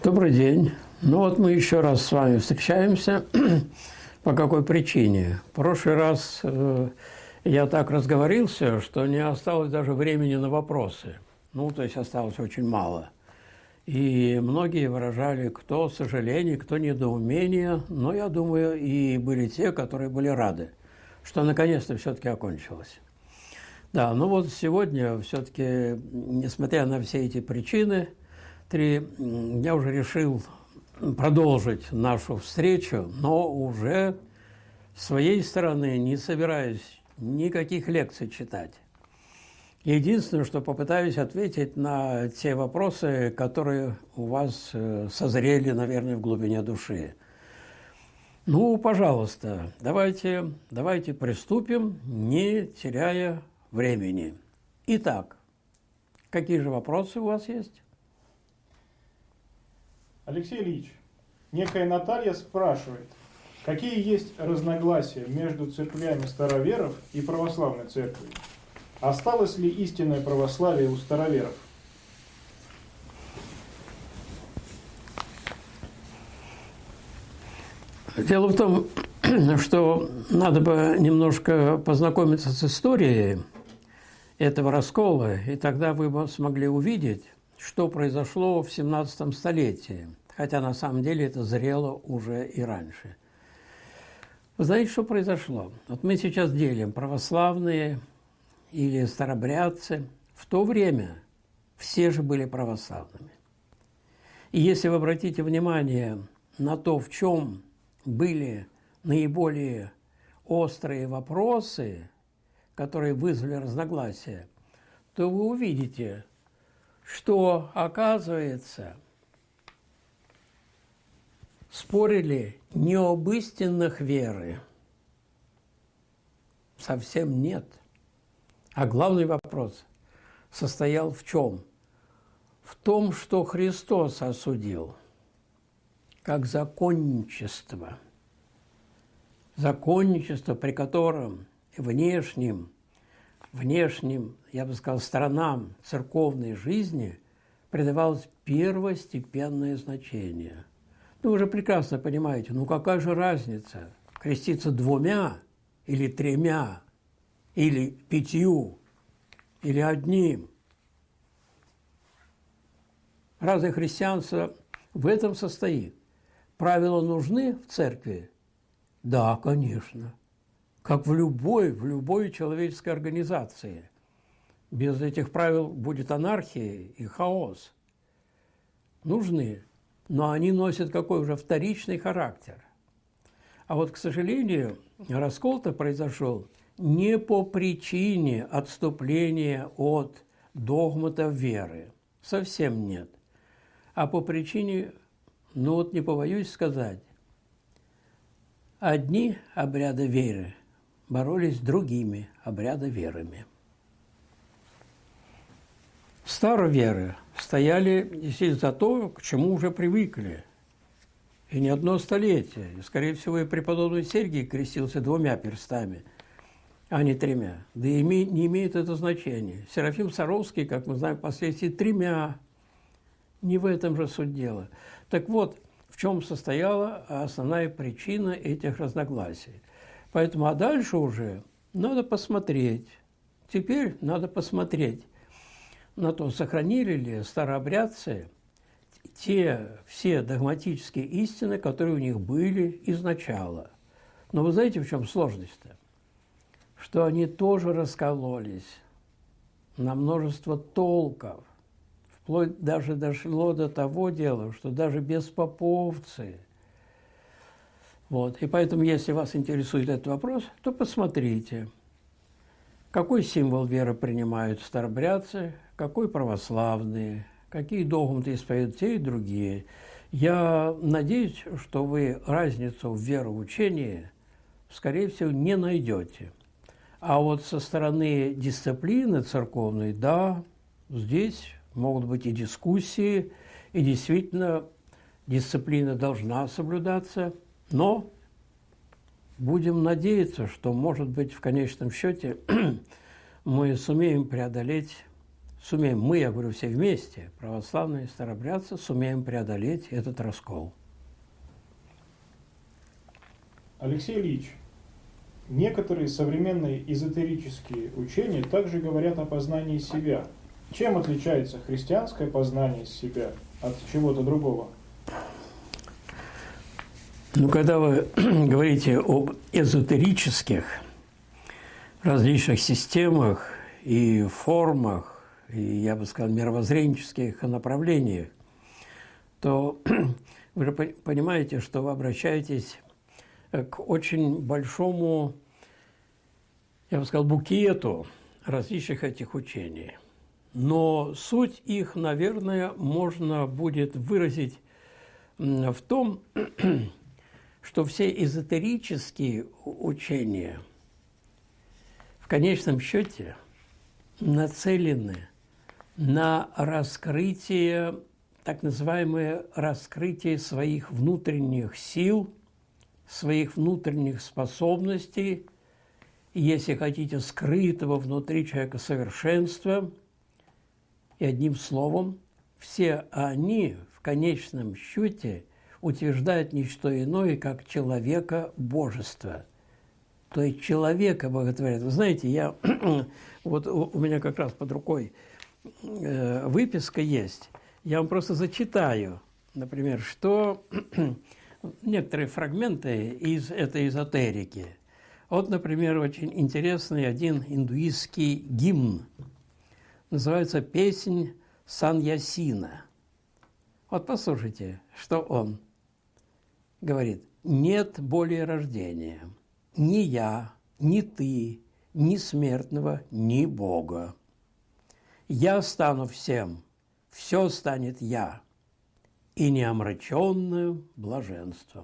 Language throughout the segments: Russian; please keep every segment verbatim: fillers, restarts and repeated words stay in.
Добрый день. Ну вот мы еще раз с вами встречаемся. По какой причине? В прошлый раз э, я так разговорился, что не осталось даже времени на вопросы. Ну, то есть осталось очень мало. И многие выражали кто сожаление, кто недоумение. Но я думаю, и были те, которые были рады, что наконец-то все-таки окончилось. Да, ну вот сегодня все-таки, несмотря на все эти причины, три, я уже решил продолжить нашу встречу, но уже с своей стороны не собираюсь никаких лекций читать. Единственное, что попытаюсь ответить на те вопросы, которые у вас созрели, наверное, в глубине души. Ну, пожалуйста, давайте, давайте приступим, не теряя времени. Итак, какие же вопросы у вас есть? Алексей Ильич, некая Наталья спрашивает, какие есть разногласия между церквями староверов и православной церковью? Осталось ли истинное православие у староверов? Дело в том, что надо бы немножко познакомиться с историей этого раскола, и тогда вы бы смогли увидеть, что произошло в семнадцатом столетии, хотя на самом деле это зрело уже и раньше. Вы знаете, что произошло? Вот мы сейчас делим православные или старобрядцы. В то время все же были православными. И если вы обратите внимание на то, в чем были наиболее острые вопросы, которые вызвали разногласия, то вы увидите, что, оказывается, спорили не об истинных веры. Совсем нет. А главный вопрос состоял в чем? В том, что Христос осудил как законничество. Законничество, при котором внешним, внешним, я бы сказал, сторонам церковной жизни придавалось первостепенное значение. Ну, вы же прекрасно понимаете, ну какая же разница, креститься двумя или тремя, или пятью, или одним. Разве христианство в этом состоит? Правила нужны в церкви? Да, конечно. Как в любой, в любой человеческой организации. Без этих правил будет анархия и хаос. Нужны, но они носят какой уже вторичный характер. А вот, к сожалению, раскол-то произошел не по причине отступления от догматов веры. Совсем нет. А по причине, ну вот не побоюсь сказать, одни обряды веры боролись с другими обрядоверами. Староверы стояли действительно за то, к чему уже привыкли. И не одно столетие. И, скорее всего, и преподобный Сергий крестился двумя перстами, а не тремя. Да и не имеет это значения. Серафим Саровский, как мы знаем, впоследствии тремя. Не в этом же суть дела. Так вот, в чем состояла основная причина этих разногласий. Поэтому, а дальше уже надо посмотреть. Теперь надо посмотреть на то, сохранили ли старообрядцы те все догматические истины, которые у них были изначала. Но вы знаете, в чем сложность-то? Что они тоже раскололись на множество толков. Вплоть даже дошло до того дела, что даже беспоповцы. Вот. И поэтому, если вас интересует этот вопрос, то посмотрите, какой символ веры принимают старообрядцы, какой православные, какие догматы исповедуют те и другие. Я надеюсь, что вы разницу в вероучении, скорее всего, не найдете. А вот со стороны дисциплины церковной, да, здесь могут быть и дискуссии, и действительно дисциплина должна соблюдаться, но будем надеяться, что, может быть, в конечном счете мы сумеем преодолеть сумеем, мы, я говорю, все вместе, православные старобрядцы, сумеем преодолеть этот раскол. Алексей Ильич, некоторые современные эзотерические учения также говорят о познании себя. Чем отличается христианское познание себя от чего-то другого? Ну, когда вы говорите об эзотерических различных системах и формах, и, я бы сказал, мировоззренческих направлениях, то вы же понимаете, что вы обращаетесь к очень большому, я бы сказал, букету различных этих учений. Но суть их, наверное, можно будет выразить в том, что все эзотерические учения в конечном счете нацелены на раскрытие, так называемое раскрытие своих внутренних сил, своих внутренних способностей, и, если хотите, скрытого внутри человека совершенства. И одним словом, все они в конечном счете утверждают не что иное, как человека божество. То есть человека боготворят. Вы знаете, я вот у, у меня как раз под рукой э, выписка есть. Я вам просто зачитаю, например, что некоторые фрагменты из этой эзотерики. Вот, например, очень интересный один индуистский гимн. Называется «Песнь Саньясина». Вот послушайте, что он говорит. «Нет более рождения, ни я, ни ты, ни смертного, ни Бога. Я стану всем, все станет я, и неомраченным блаженством».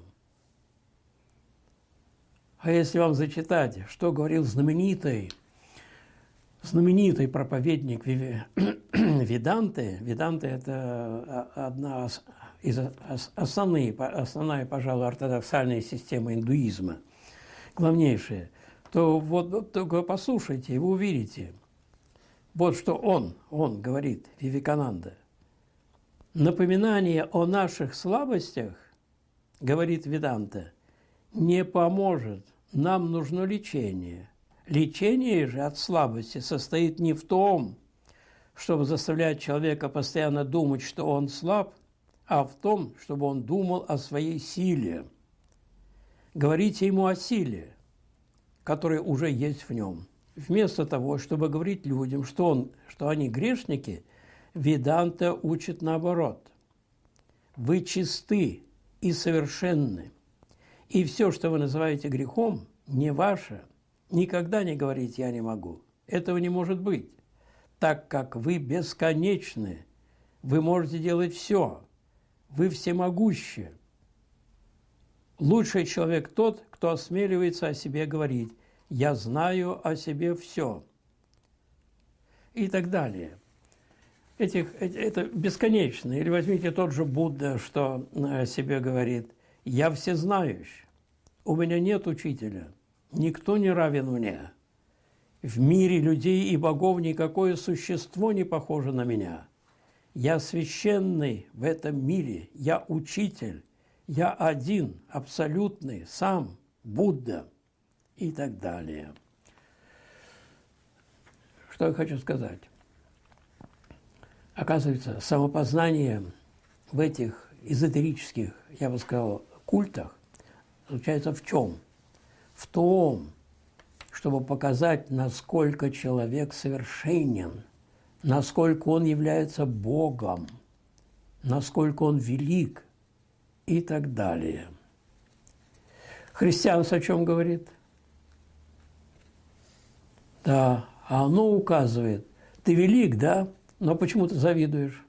А если вам зачитать, что говорил знаменитый, знаменитый проповедник Веданты, Веданта – это одна из основных, основная, пожалуй, ортодоксальная система индуизма, главнейшая, то вот только послушайте, и вы увидите. Вот что он, он говорит, Вивекананда. Напоминание о наших слабостях, говорит Веданта, не поможет. Нам нужно лечение. Лечение же от слабости состоит не в том, чтобы заставлять человека постоянно думать, что он слаб, а в том, чтобы он думал о своей силе. Говорите ему о силе, которая уже есть в нем. Вместо того, чтобы говорить людям, что, он, что они грешники, Веданта учит наоборот. Вы чисты и совершенны, и все, что вы называете грехом, не ваше. Никогда не говорите «я не могу». Этого не может быть, так как вы бесконечны. Вы можете делать все. Вы всемогущи. Лучший человек тот, кто осмеливается о себе говорить «я знаю о себе все». И так далее. Этих, это бесконечно. Или возьмите тот же Будда, что о себе говорит «я всезнающий, у меня нет учителя». Никто не равен мне. В мире людей и богов никакое существо не похоже на меня. Я священный в этом мире, я учитель, я один, абсолютный, сам, Будда и так далее. Что я хочу сказать? Оказывается, самопознание в этих эзотерических, я бы сказал, культах заключается в чем? В том, чтобы показать, насколько человек совершенен, насколько он является Богом, насколько он велик и так далее. Христианство о чем говорит? Да, а оно указывает, ты велик, да, но почему ты завидуешь?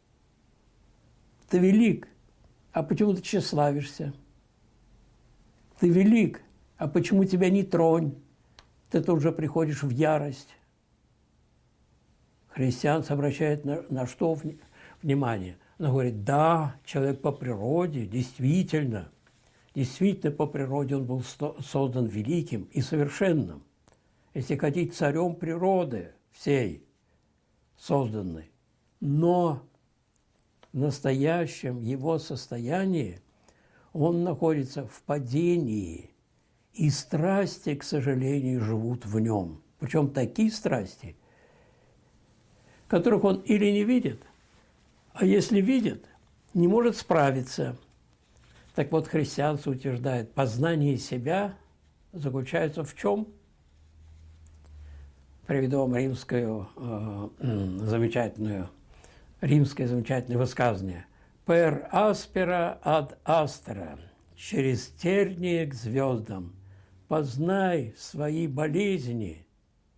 Ты велик, а почему ты тщеславишься? Ты велик, а почему тебя не тронь? Ты тут же приходишь в ярость. Христианство обращает на, на что внимание? Оно говорит, да, человек по природе, действительно, действительно по природе он был создан великим и совершенным. Если хотите, царем природы всей. созданный. Но в настоящем его состоянии он находится в падении, и страсти, к сожалению, живут в нем. Причем такие страсти, которых он или не видит, а если видит, не может справиться. Так вот, христианство утверждает, познание себя заключается в чем? Приведу вам римскую э, замечательную, римское замечательное высказывание. «Per aspera ad astra» – «через тернии к звездам, познай свои болезни,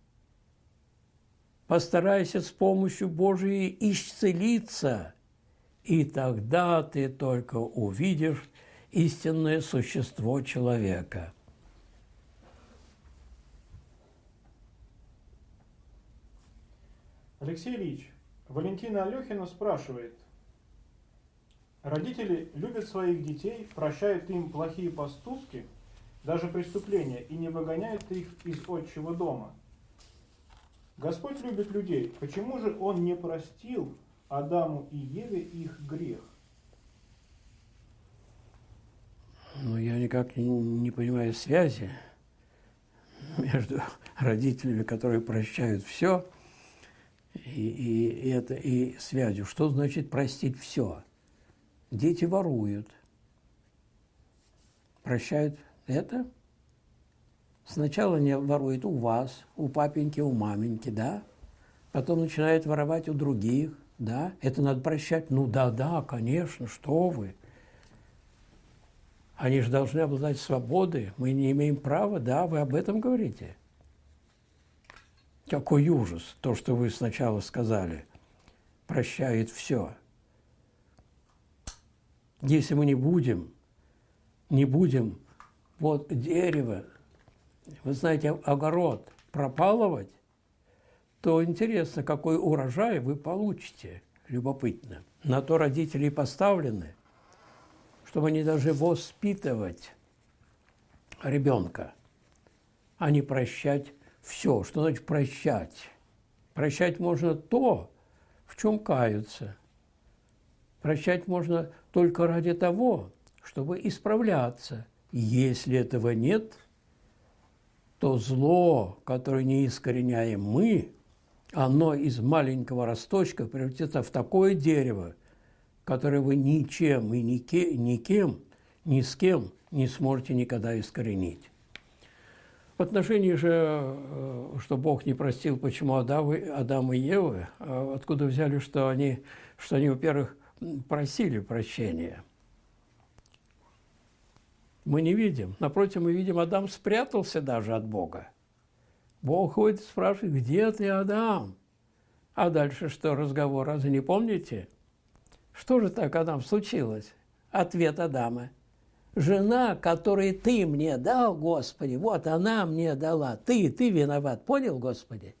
постарайся с помощью Божией исцелиться, и тогда ты только увидишь истинное существо человека». Алексей Ильич, Валентина Алехина спрашивает. Родители любят своих детей, прощают им плохие поступки, даже преступления, и не выгоняют их из отчего дома. Господь любит людей. Почему же Он не простил Адаму и Еве их грех? Ну, я никак не, не понимаю связи между родителями, которые прощают все, и, и, и это, и связью. Что значит простить все? Дети воруют, прощают это. Сначала не воруют у вас, у папеньки, у маменьки, да? Потом начинают воровать у других, да? Это надо прощать. Ну да, да, конечно, что вы. Они же должны обладать свободой. Мы не имеем права, да, вы об этом говорите. Какой ужас, то, что вы сначала сказали. Прощает все. Если мы не будем, не будем вот дерево, вы знаете, огород пропалывать, то интересно, какой урожай вы получите. Любопытно. На то родители и поставлены, чтобы они должны воспитывать ребенка, а не прощать все. Что значит прощать? Прощать можно то, в чем каются. Прощать можно только ради того, чтобы исправляться. Если этого нет, то зло, которое не искореняем мы, оно из маленького росточка превратится в такое дерево, которое вы ничем и нике, никем, ни с кем не сможете никогда искоренить. В отношении же, что Бог не простил, почему Адам и, Адам и Ева, откуда взяли, что они, что они, во-первых, просили прощения. Мы не видим. Напротив, мы видим, Адам спрятался даже от Бога. Бог ходит и спрашивает, где ты, Адам? А дальше что, разговор, разве не помните? Что же так, Адам, случилось? Ответ Адама. Жена, которую ты мне дал, Господи, вот она мне дала. Ты, ты виноват. Понял, Господи?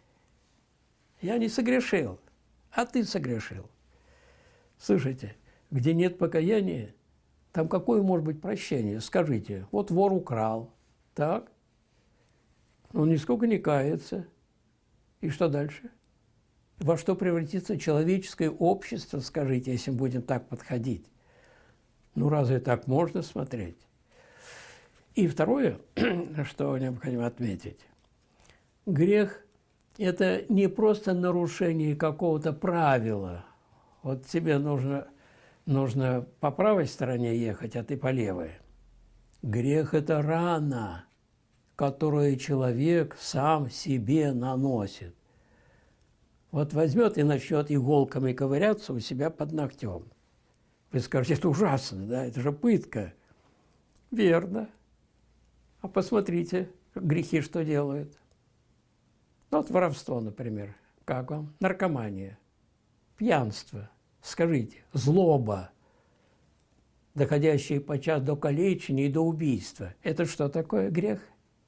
Я не согрешил, а ты согрешил. Слушайте, где нет покаяния, там какое может быть прощение? Скажите, вот вор украл, так? Он нисколько не кается. И что дальше? Во что превратится человеческое общество, скажите, если мы будем так подходить? Ну, разве так можно смотреть? И второе, что необходимо отметить. Грех – это не просто нарушение какого-то правила. Вот тебе нужно, нужно по правой стороне ехать, а ты по левой. Грех – это рана, которую человек сам себе наносит. Вот возьмет и начнет иголками ковыряться у себя под ногтем. Вы скажете, это ужасно, да, это же пытка. Верно. А посмотрите, грехи что делают. Ну, вот воровство, например. Как вам? Наркомания, пьянство. Скажите, злоба, доходящая подчас до калечения и до убийства. Это что такое грех?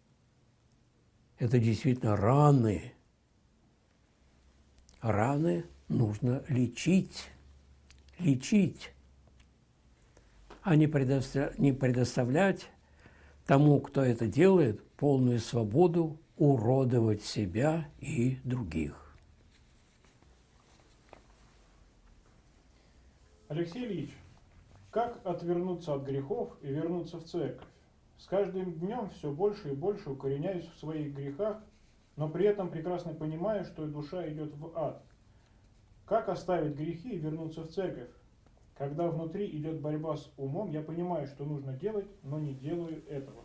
Это действительно раны. Раны нужно лечить. Лечить. А не предоставлять, не предоставлять тому, кто это делает, полную свободу уродовать себя и других. Алексей Ильич, как отвернуться от грехов и вернуться в церковь? С каждым днем все больше и больше укореняюсь в своих грехах, но при этом прекрасно понимаю, что душа идет в ад. Как оставить грехи и вернуться в церковь? Когда внутри идет борьба с умом, я понимаю, что нужно делать, но не делаю этого.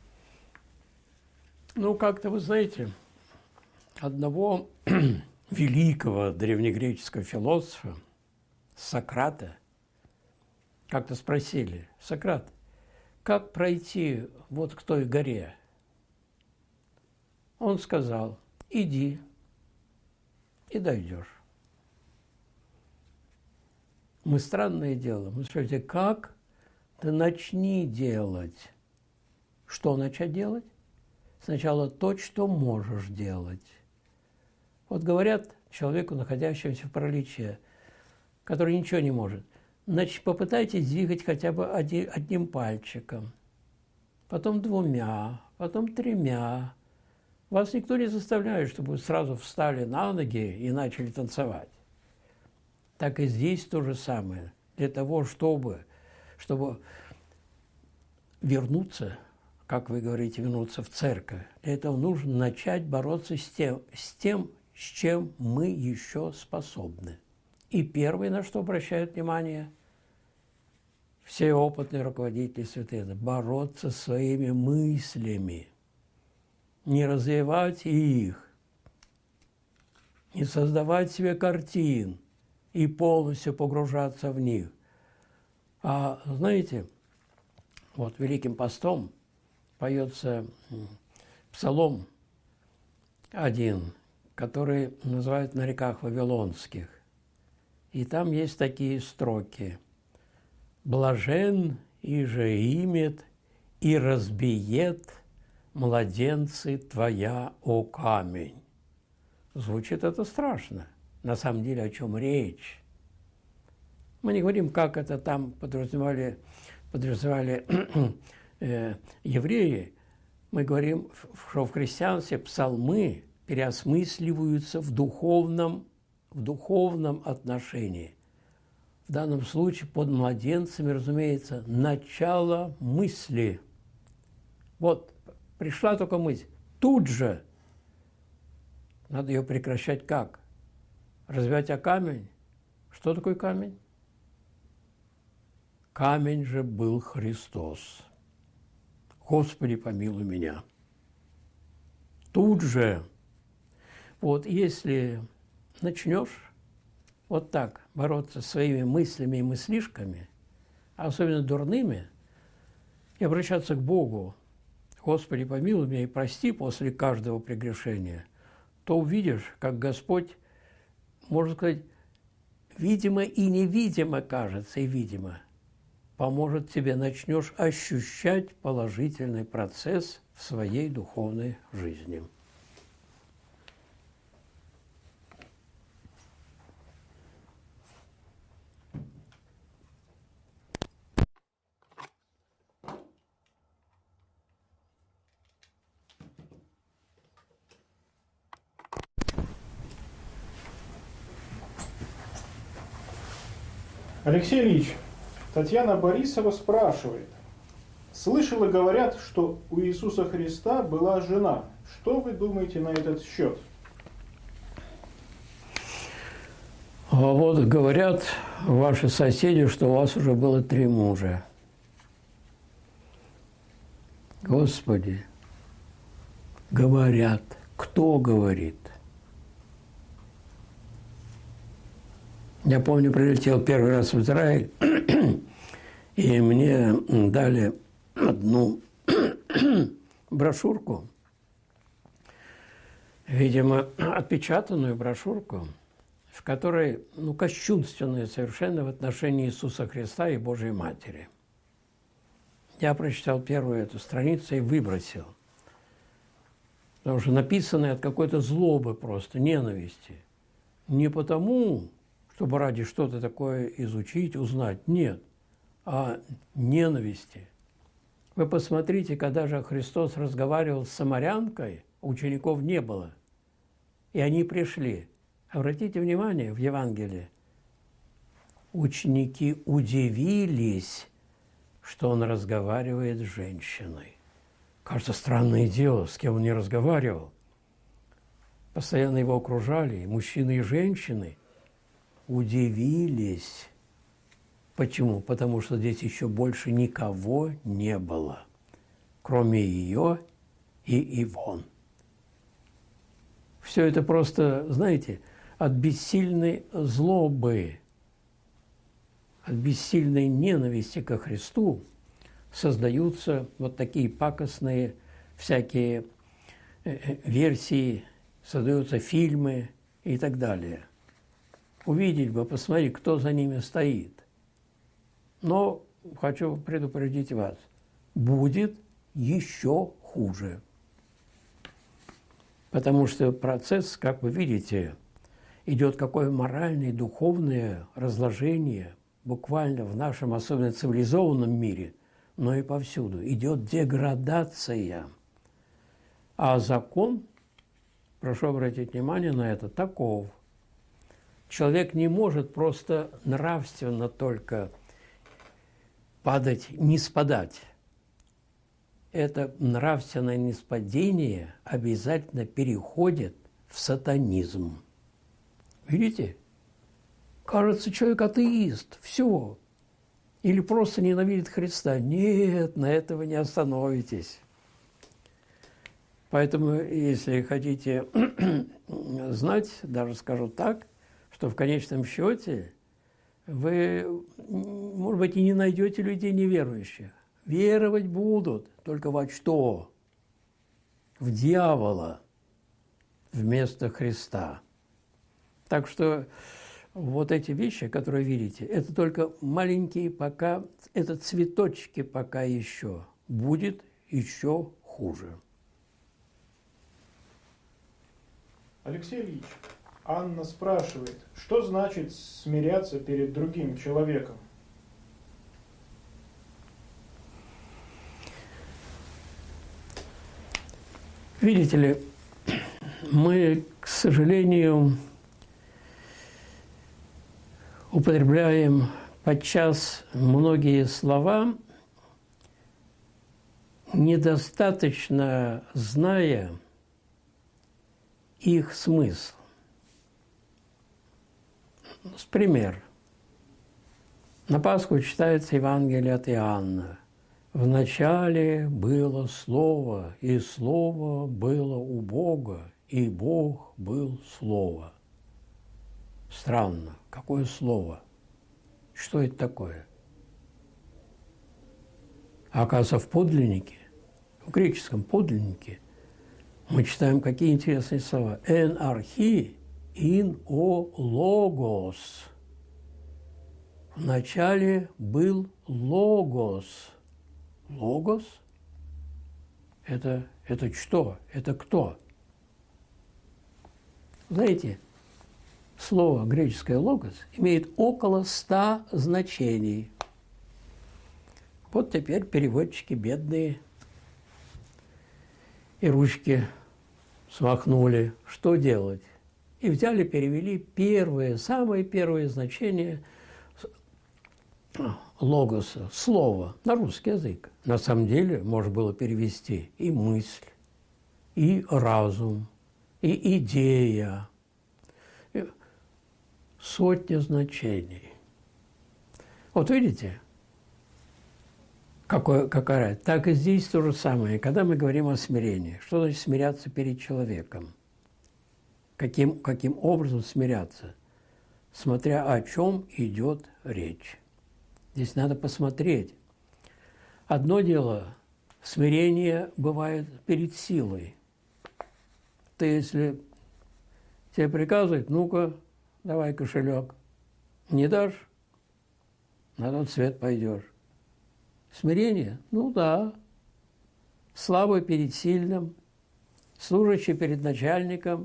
Ну, как-то вы знаете, одного великого древнегреческого философа, Сократа, как-то спросили: Сократ, как пройти вот к той горе? Он сказал: иди и дойдешь. Мы странное дело. Мы спрашиваем: как? Ты начни делать. Что начать делать? Сначала то, что можешь делать. Вот говорят человеку, находящемуся в параличе, который ничего не может: значит, попытайтесь двигать хотя бы одним пальчиком, потом двумя, потом тремя. Вас никто не заставляет, чтобы вы сразу встали на ноги и начали танцевать. Так и здесь то же самое. Для того, чтобы, чтобы вернуться, как вы говорите, вернуться в церковь, для этого нужно начать бороться с тем, с тем, с чем мы еще способны. И первое, на что обращают внимание все опытные руководители святые, бороться своими мыслями, не развивать их, не создавать себе картин и полностью погружаться в них. А знаете, вот Великим постом поется псалом один, который называют «На реках Вавилонских». И там есть такие строки: «Блажен и же имет, и разбиет младенцы твоя, о камень». Звучит это страшно. На самом деле, о чем речь? Мы не говорим, как это там подразумевали, подразумевали э, евреи. Мы говорим, что в христианстве псалмы переосмысливаются в духовном, в духовном отношении. В данном случае под младенцами, разумеется, начало мысли. Вот пришла только мысль. Тут же надо ее прекращать как? Разбивать о камень. Что такое камень? Камень же был Христос. Господи, помилуй меня. Тут же, вот если начнешь вот так бороться со своими мыслями и мыслишками, особенно дурными, и обращаться к Богу: Господи, помилуй меня и прости после каждого прегрешения, то увидишь, как Господь, можно сказать, видимо и невидимо, кажется, и видимо, поможет тебе, начнешь ощущать положительный процесс в своей духовной жизни. Алексей Ильич, Татьяна Борисова спрашивает: слышала, говорят, что у Иисуса Христа была жена. Что вы думаете на этот счет? А вот говорят ваши соседи, что у вас уже было три мужа. Господи, говорят. Кто говорит? Я помню, прилетел первый раз в Израиль, и мне дали одну брошюрку, видимо, отпечатанную брошюрку, в которой, ну, кощунственное совершенно в отношении Иисуса Христа и Божьей Матери. Я прочитал первую эту страницу и выбросил, потому что написанное от какой-то злобы просто, ненависти. Не потому, чтобы ради что-то такое изучить, узнать, нет, а ненависти. Вы посмотрите, когда же Христос разговаривал с самарянкой, учеников не было, и они пришли. Обратите внимание в Евангелии, ученики удивились, что он разговаривает с женщиной. Кажется, странное дело, с кем он не разговаривал. Постоянно его окружали, и мужчины и женщины удивились. Почему? Потому что здесь еще больше никого не было, кроме ее и Ивон. Все это просто, знаете, от бессильной злобы, от бессильной ненависти ко Христу создаются вот такие пакостные всякие версии, создаются фильмы и так далее. Увидеть бы, посмотреть, кто за ними стоит. Но хочу предупредить вас, будет еще хуже. Потому что процесс, как вы видите, идет какое моральное, духовное разложение буквально в нашем особенно цивилизованном мире, но и повсюду. Идет деградация. А закон, прошу обратить внимание на это, таков. Человек не может просто нравственно только падать, не спадать. Это нравственное ниспадение обязательно переходит в сатанизм. Видите? Кажется, человек атеист, все. Или просто ненавидит Христа. Нет, на этого не остановитесь. Поэтому, если хотите знать, даже скажу так, что в конечном счете вы, может быть, и не найдете людей неверующих. Веровать будут, только во что? В дьявола вместо Христа. Так что вот эти вещи, которые видите, это только маленькие пока, это цветочки пока еще. Будет еще хуже. Алексей Ильич, Анна спрашивает, что значит смиряться перед другим человеком? Видите ли, мы, к сожалению, употребляем подчас многие слова, недостаточно зная их смысл. Пример. На Пасху читается Евангелие от Иоанна. «Вначале было Слово, и Слово было у Бога, и Бог был Слово». Странно. Какое слово? Что это такое? А оказывается, в подлиннике, в греческом подлиннике, мы читаем какие интересные слова. «Эн архи ин о логос». Вначале был логос. Логос? Это, это что? Это кто? Знаете, слово греческое «логос» имеет около ста значений. Вот теперь переводчики бедные и ручки смахнули. Что делать? И взяли, перевели первое, самое первое значение логоса, слова, на русский язык. На самом деле можно было перевести и мысль, и разум, и идея. Сотни значений. Вот видите, какое, какая разница? Так и здесь то же самое. Когда мы говорим о смирении, что значит смиряться перед человеком? Каким, каким образом смиряться? Смотря о чем идет речь. Здесь надо посмотреть. Одно дело, смирение бывает перед силой. Ты, если тебе приказывают, ну-ка, давай кошелек. Не дашь, на тот свет пойдешь. Смирение? Ну да. Слабый перед сильным, служащий перед начальником.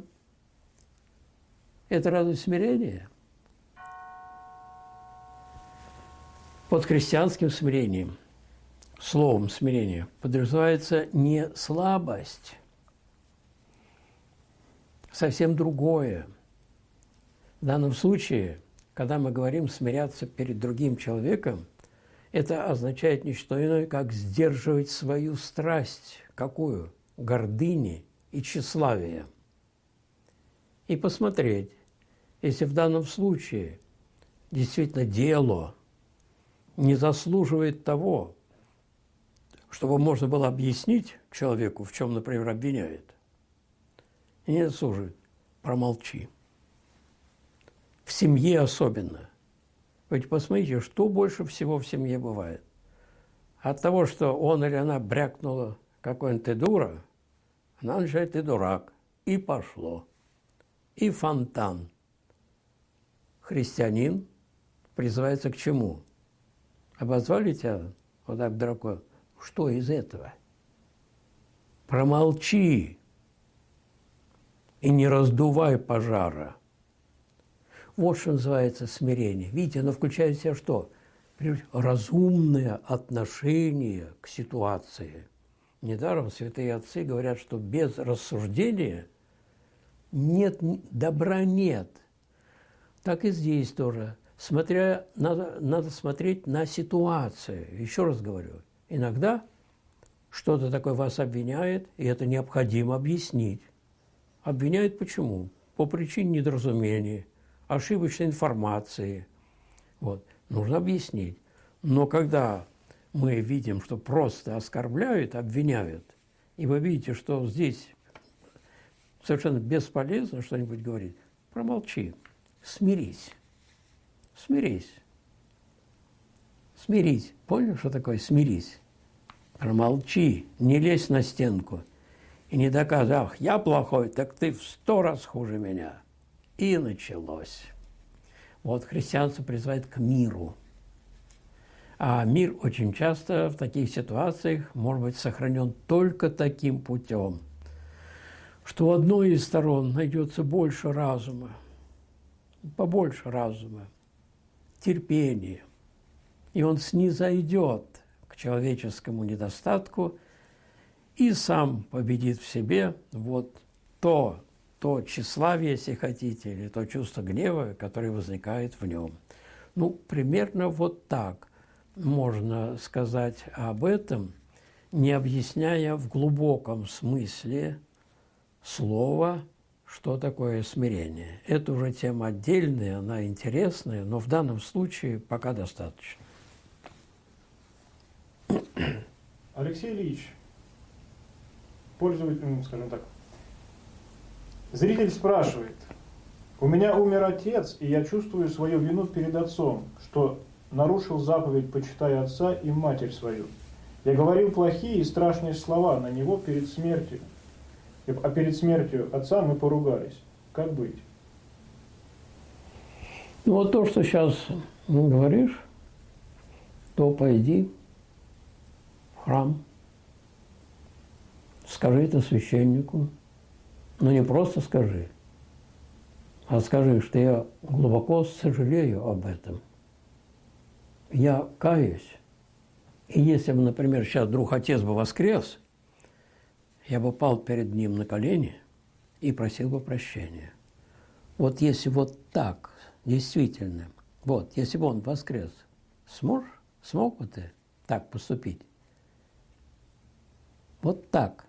Это разве смирение? Под христианским смирением, словом смирения, подразумевается не слабость, совсем другое. В данном случае когда мы говорим смиряться перед другим человеком, это означает не что иное, как сдерживать свою страсть. Какую? Гордыни и тщеславия. И посмотреть, если в данном случае действительно дело не заслуживает того, чтобы можно было объяснить человеку, в чем, например, обвиняет, и не заслуживает, промолчи. В семье особенно. Ведь посмотрите, что больше всего в семье бывает. От того, что он или она брякнула какой-нибудь «ты дура», она начинает «ты дурак». И пошло. И фонтан. Христианин призывается к чему? Обозвали тебя вот так дураком? Что из этого? Промолчи и не раздувай пожара. Вот что называется смирение. Видите, оно включает в себя что? Разумное отношение к ситуации. Недаром святые отцы говорят, что без рассуждения нет, добра нет. Так и здесь тоже. Смотря, надо, надо смотреть на ситуацию. Еще раз говорю, иногда что-то такое вас обвиняет, и это необходимо объяснить. Обвиняют почему? По причине недоразумения, ошибочной информации. Вот. Нужно объяснить. Но когда мы видим, что просто оскорбляют, обвиняют, и вы видите, что здесь совершенно бесполезно что-нибудь говорить, промолчи, смирись. Смирись. Смирись. Понял, что такое смирись? Промолчи, не лезь на стенку. И не доказывай, ах, я плохой, так ты в сто раз хуже меня. И началось. Вот христианство призывает к миру. А мир очень часто в таких ситуациях может быть сохранен только таким путем, что у одной из сторон найдется больше разума, побольше разума, терпения, и он снизойдет к человеческому недостатку и сам победит в себе вот то, то тщеславие, если хотите, или то чувство гнева, которое возникает в нем. Ну, примерно вот так можно сказать об этом, не объясняя в глубоком смысле слова, что такое смирение. Это уже тема отдельная, она интересная, но в данном случае пока достаточно. Алексей Ильич, пользователь, скажем так, зритель спрашивает: у меня умер отец, и я чувствую свою вину перед отцом, что нарушил заповедь «почитай отца и матерь свою». Я говорил плохие и страшные слова на него перед смертью, а перед смертью отца мы поругались. Как быть? Ну вот то, что сейчас говоришь, то пойди в храм, скажи это священнику, но не просто скажи, а скажи, что я глубоко сожалею об этом. Я каюсь. И если бы, например, сейчас вдруг отец бы воскрес, я бы пал перед ним на колени и просил бы прощения. Вот если вот так, действительно, вот, если бы он воскрес, сможешь, смог бы ты так поступить? Вот так.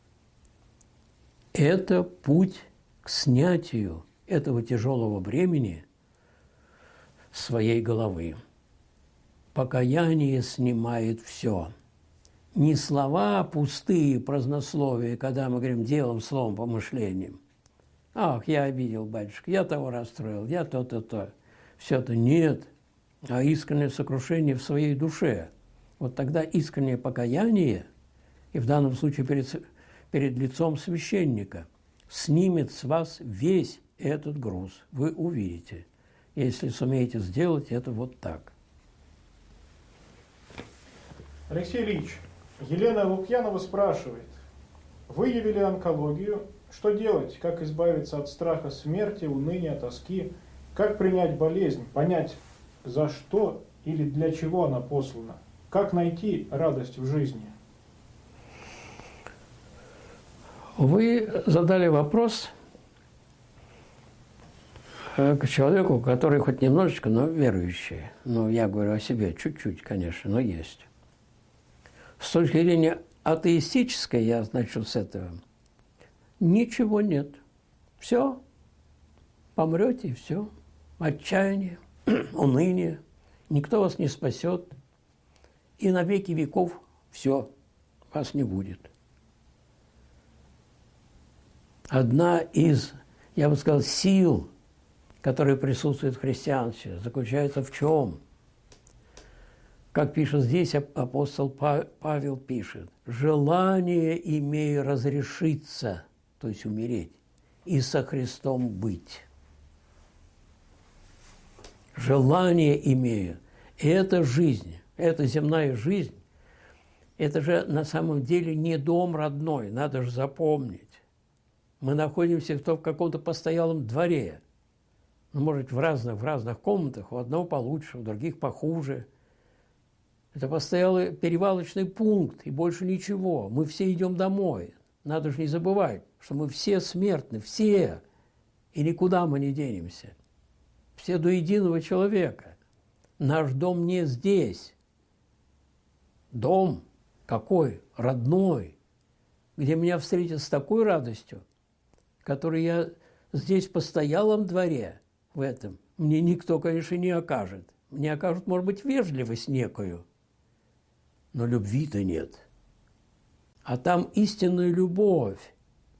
Это путь к снятию этого тяжелого бремени своей головы. Покаяние снимает все. Не слова пустые, празднословия, когда мы говорим делом, словом, помышлением. Ах, я обидел батюшка, я того расстроил, я то-то-то. Все это нет, а искреннее сокрушение в своей душе. Вот тогда искреннее покаяние, и в данном случае перед, перед лицом священника, снимет с вас весь этот груз. Вы увидите, если сумеете сделать это вот так. Алексей Ильич, Елена Лукьянова спрашивает: выявили онкологию, что делать, как избавиться от страха смерти, уныния, тоски, как принять болезнь, понять, за что или для чего она послана, как найти радость в жизни? Вы задали вопрос, к человеку, который хоть немножечко, но верующий. Ну, я говорю о себе, чуть-чуть, конечно, но есть. С точки зрения атеистической, я начну с этого, ничего нет. Все, помрете и все. Отчаяние, уныние, никто вас не спасет. И на веки веков все, вас не будет. Одна из, я бы сказал, сил, которые присутствуют в христианстве, заключается в чем? Как пишет здесь апостол Павел пишет, «Желание имею разрешиться», то есть умереть, «и со Христом быть». Желание имею. И это жизнь, это земная жизнь, это же на самом деле не дом родной, надо же запомнить. Мы находимся в, том, в каком-то постоялом дворе. Ну, может, в разных, в разных комнатах, у одного получше, у других похуже. Это постоялый перевалочный пункт, и больше ничего. Мы все идем домой. Надо же не забывать, что мы все смертны, все, и никуда мы не денемся. Все до единого человека. Наш дом не здесь. Дом какой? Родной. Где меня встретят с такой радостью, которой я здесь в постоялом дворе, в этом, мне никто, конечно, не окажет. Мне окажут, может быть, вежливость некую, но любви-то нет. А там истинная любовь.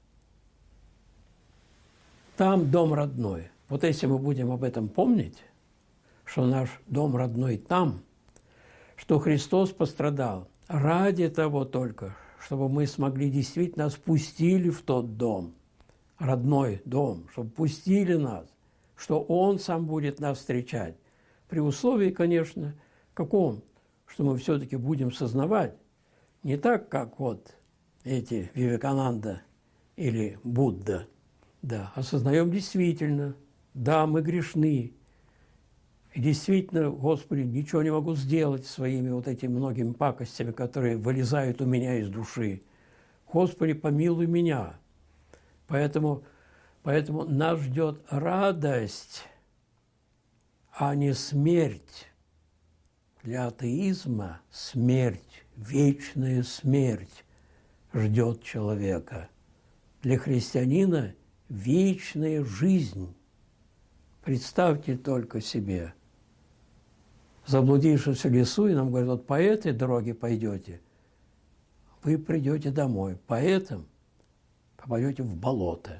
Там дом родной. Вот если мы будем об этом помнить, что наш дом родной там, что Христос пострадал ради того только, чтобы мы смогли действительно спустили в тот дом, родной дом, чтобы пустили нас, что Он сам будет нас встречать. При условии, конечно, каком? Что мы все-таки будем сознавать, не так, как вот эти Вивекананда или Будда, да, осознаем действительно, да, мы грешны, и действительно, Господи, ничего не могу сделать своими вот этими многими пакостями, которые вылезают у меня из души. Господи, помилуй меня. Поэтому, поэтому нас ждет радость, а не смерть. Для атеизма смерть, вечная смерть ждет человека. Для христианина вечная жизнь. Представьте только себе. Заблудившись в лесу, и нам говорят, вот по этой дороге пойдете, вы придете домой. По этому попадете в болото.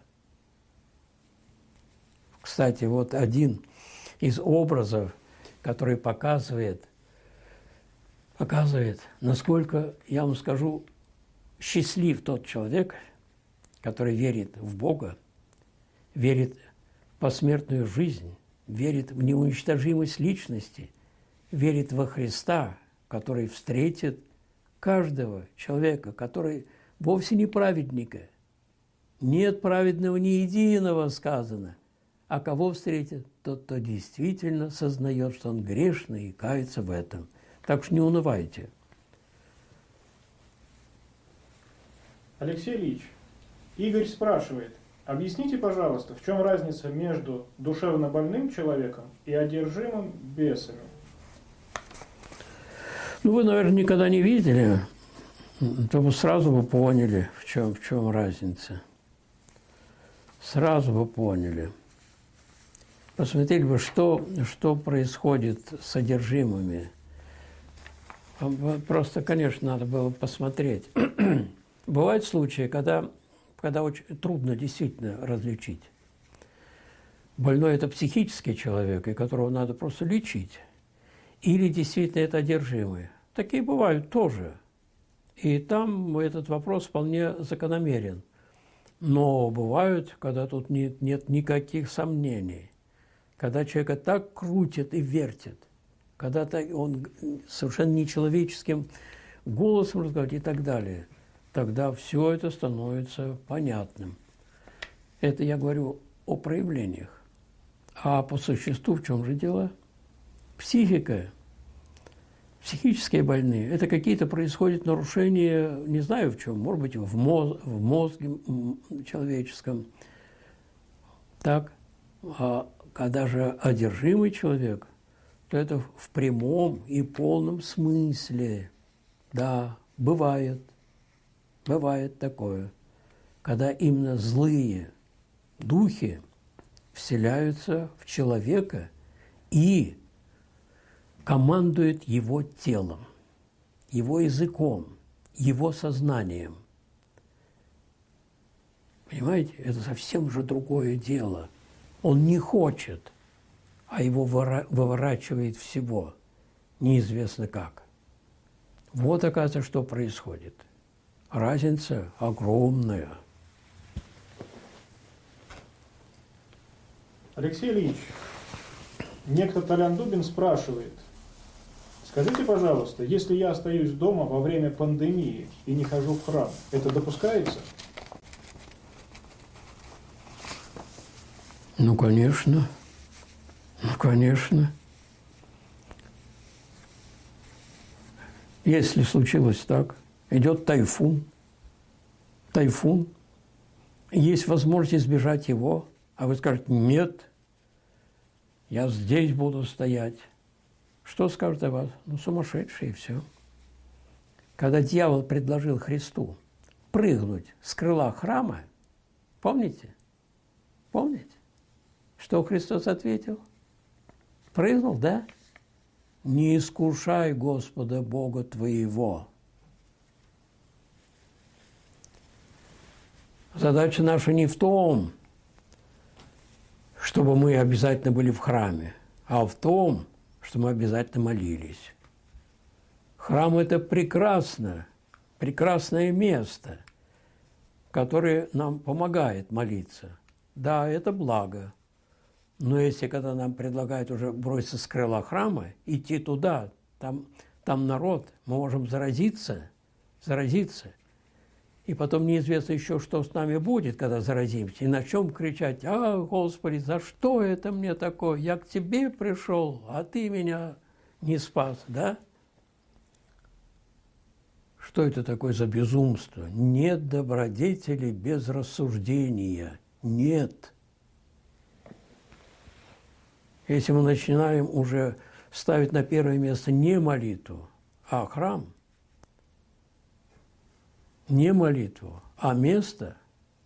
Кстати, вот один из образов, который показывает, показывает, насколько, я вам скажу, счастлив тот человек, который верит в Бога, верит в посмертную жизнь, верит в неуничтожимость личности, верит во Христа, который встретит каждого человека, который вовсе не праведника. Нет праведного ни единого, сказано. А кого встретит? Тот, кто действительно сознает, что он грешный и кается в этом. Так что не унывайте. Алексей Ильич, Игорь спрашивает, объясните, пожалуйста, в чем разница между душевно больным человеком и одержимым бесами? Ну, вы, наверное, никогда не видели, то вы сразу бы поняли, в чем, в чем разница. Сразу бы поняли. Посмотрели бы, что, что происходит с одержимыми. Просто, конечно, надо было посмотреть. Бывают случаи, когда, когда очень трудно действительно различить. Больной – это психический человек, и которого надо просто лечить. Или действительно это одержимый. Такие бывают тоже. И там этот вопрос вполне закономерен. Но бывают, когда тут нет, нет никаких сомнений. Когда человека так крутит и вертит, когда он совершенно нечеловеческим голосом разговаривает и так далее, тогда все это становится понятным. Это я говорю о проявлениях. А по существу в чем же дело? Психика, психические больные, это какие-то происходят нарушения, не знаю в чем, может быть, в, моз, в мозге человеческом. Так, а когда же одержимый человек, то это в прямом и полном смысле. Да, бывает, бывает такое, когда именно злые духи вселяются в человека и командуют его телом, его языком, его сознанием. Понимаете, это совсем уже другое дело. Он не хочет, а его выворачивает всего, неизвестно как. Вот, оказывается, что происходит. Разница огромная. Алексей Ильич, некто Толян Дубин спрашивает: скажите, пожалуйста, если я остаюсь дома во время пандемии и не хожу в храм, это допускается? Ну, конечно. Ну, конечно. Если случилось так, идет тайфун, тайфун, есть возможность избежать его, а вы скажете: нет, я здесь буду стоять. Что скажут о вас? Ну, сумасшедшие, и все. Когда дьявол предложил Христу прыгнуть с крыла храма, помните? Помните? Что Христос ответил? Прыгнул, да? Не искушай Господа Бога твоего. Задача наша не в том, чтобы мы обязательно были в храме, а в том, что мы обязательно молились. Храм – это прекрасно, прекрасное место, которое нам помогает молиться. Да, это благо. Но если когда нам предлагают уже броситься с крыла храма, идти туда, там, там народ, мы можем заразиться, заразиться. И потом неизвестно еще, что с нами будет, когда заразимся. И начнем кричать: а, Господи, за что это мне такое? Я к Тебе пришел, а Ты меня не спас, да? Что это такое за безумство? Нет добродетели без рассуждения. Нет. Если мы начинаем уже ставить на первое место не молитву, а храм, не молитву, а место,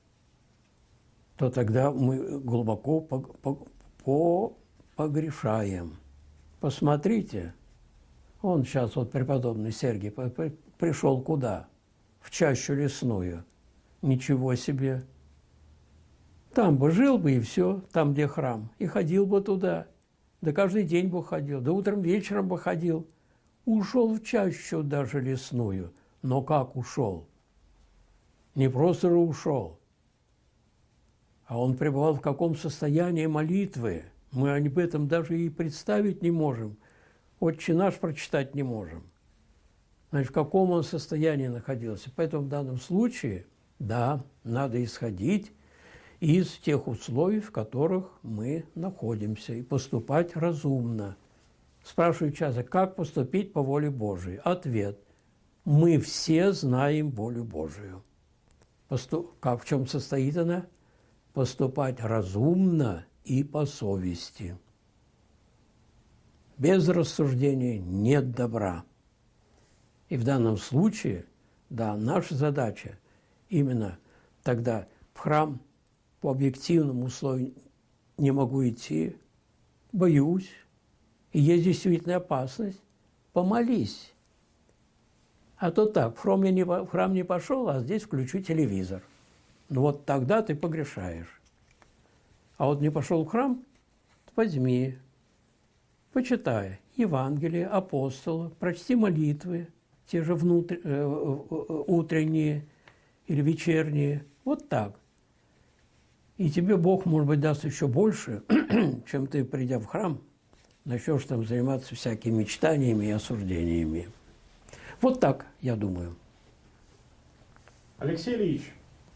то тогда мы глубоко погрешаем. Посмотрите, он сейчас, вот преподобный Сергий, пришел куда? В чащу лесную. Ничего себе! Там бы жил бы и все, там, где храм, и ходил бы туда. Да каждый день бы ходил, да утром, вечером бы ходил. Ушел в чащу даже лесную. Но как ушел? Не просто же ушел, а он пребывал в каком состоянии молитвы. Мы об этом даже и представить не можем. Отче наш прочитать не можем. Значит, в каком он состоянии находился. Поэтому в данном случае, да, надо исходить из тех условий, в которых мы находимся, и поступать разумно. Спрашивают часто: как поступить по воле Божией? Ответ: мы все знаем волю Божию. Поступ... Как в чем состоит она? Поступать разумно и по совести. Без рассуждения нет добра. И в данном случае, да, наша задача именно тогда в храм по объективным условиям не могу идти, боюсь, и есть действительно опасность, помолись. А то так, в храм, я не, в храм не пошел, а здесь включу телевизор. Ну вот тогда ты погрешаешь. А вот не пошел в храм, возьми, почитай Евангелие, апостола, прочти молитвы, те же внутр... э, утренние или вечерние, вот так. И тебе Бог, может быть, даст еще больше, чем ты, придя в храм, начнешь там заниматься всякими мечтаниями и осуждениями. Вот так, я думаю. Алексей Ильич,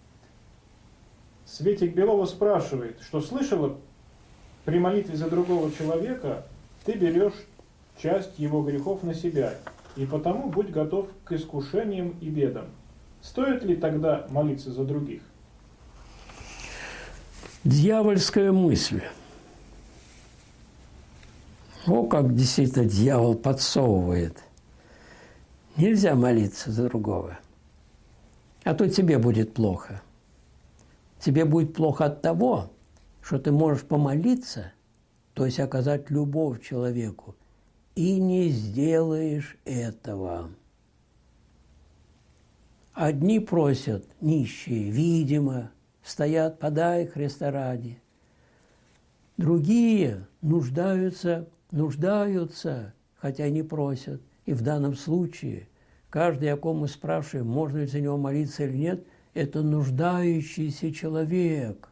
Светик Белова спрашивает, что слышала, при молитве за другого человека ты берешь часть его грехов на себя, и потому будь готов к искушениям и бедам. Стоит ли тогда молиться за других? Дьявольская мысль. О, как действительно дьявол подсовывает. Нельзя молиться за другого. А то тебе будет плохо. Тебе будет плохо от того, что ты можешь помолиться, то есть оказать любовь человеку, и не сделаешь этого. Одни просят, нищие, видимо, стоят, подай Христа ради. Другие нуждаются, нуждаются, хотя не просят. И в данном случае каждый, о ком мы спрашиваем, можно ли за него молиться или нет, это нуждающийся человек.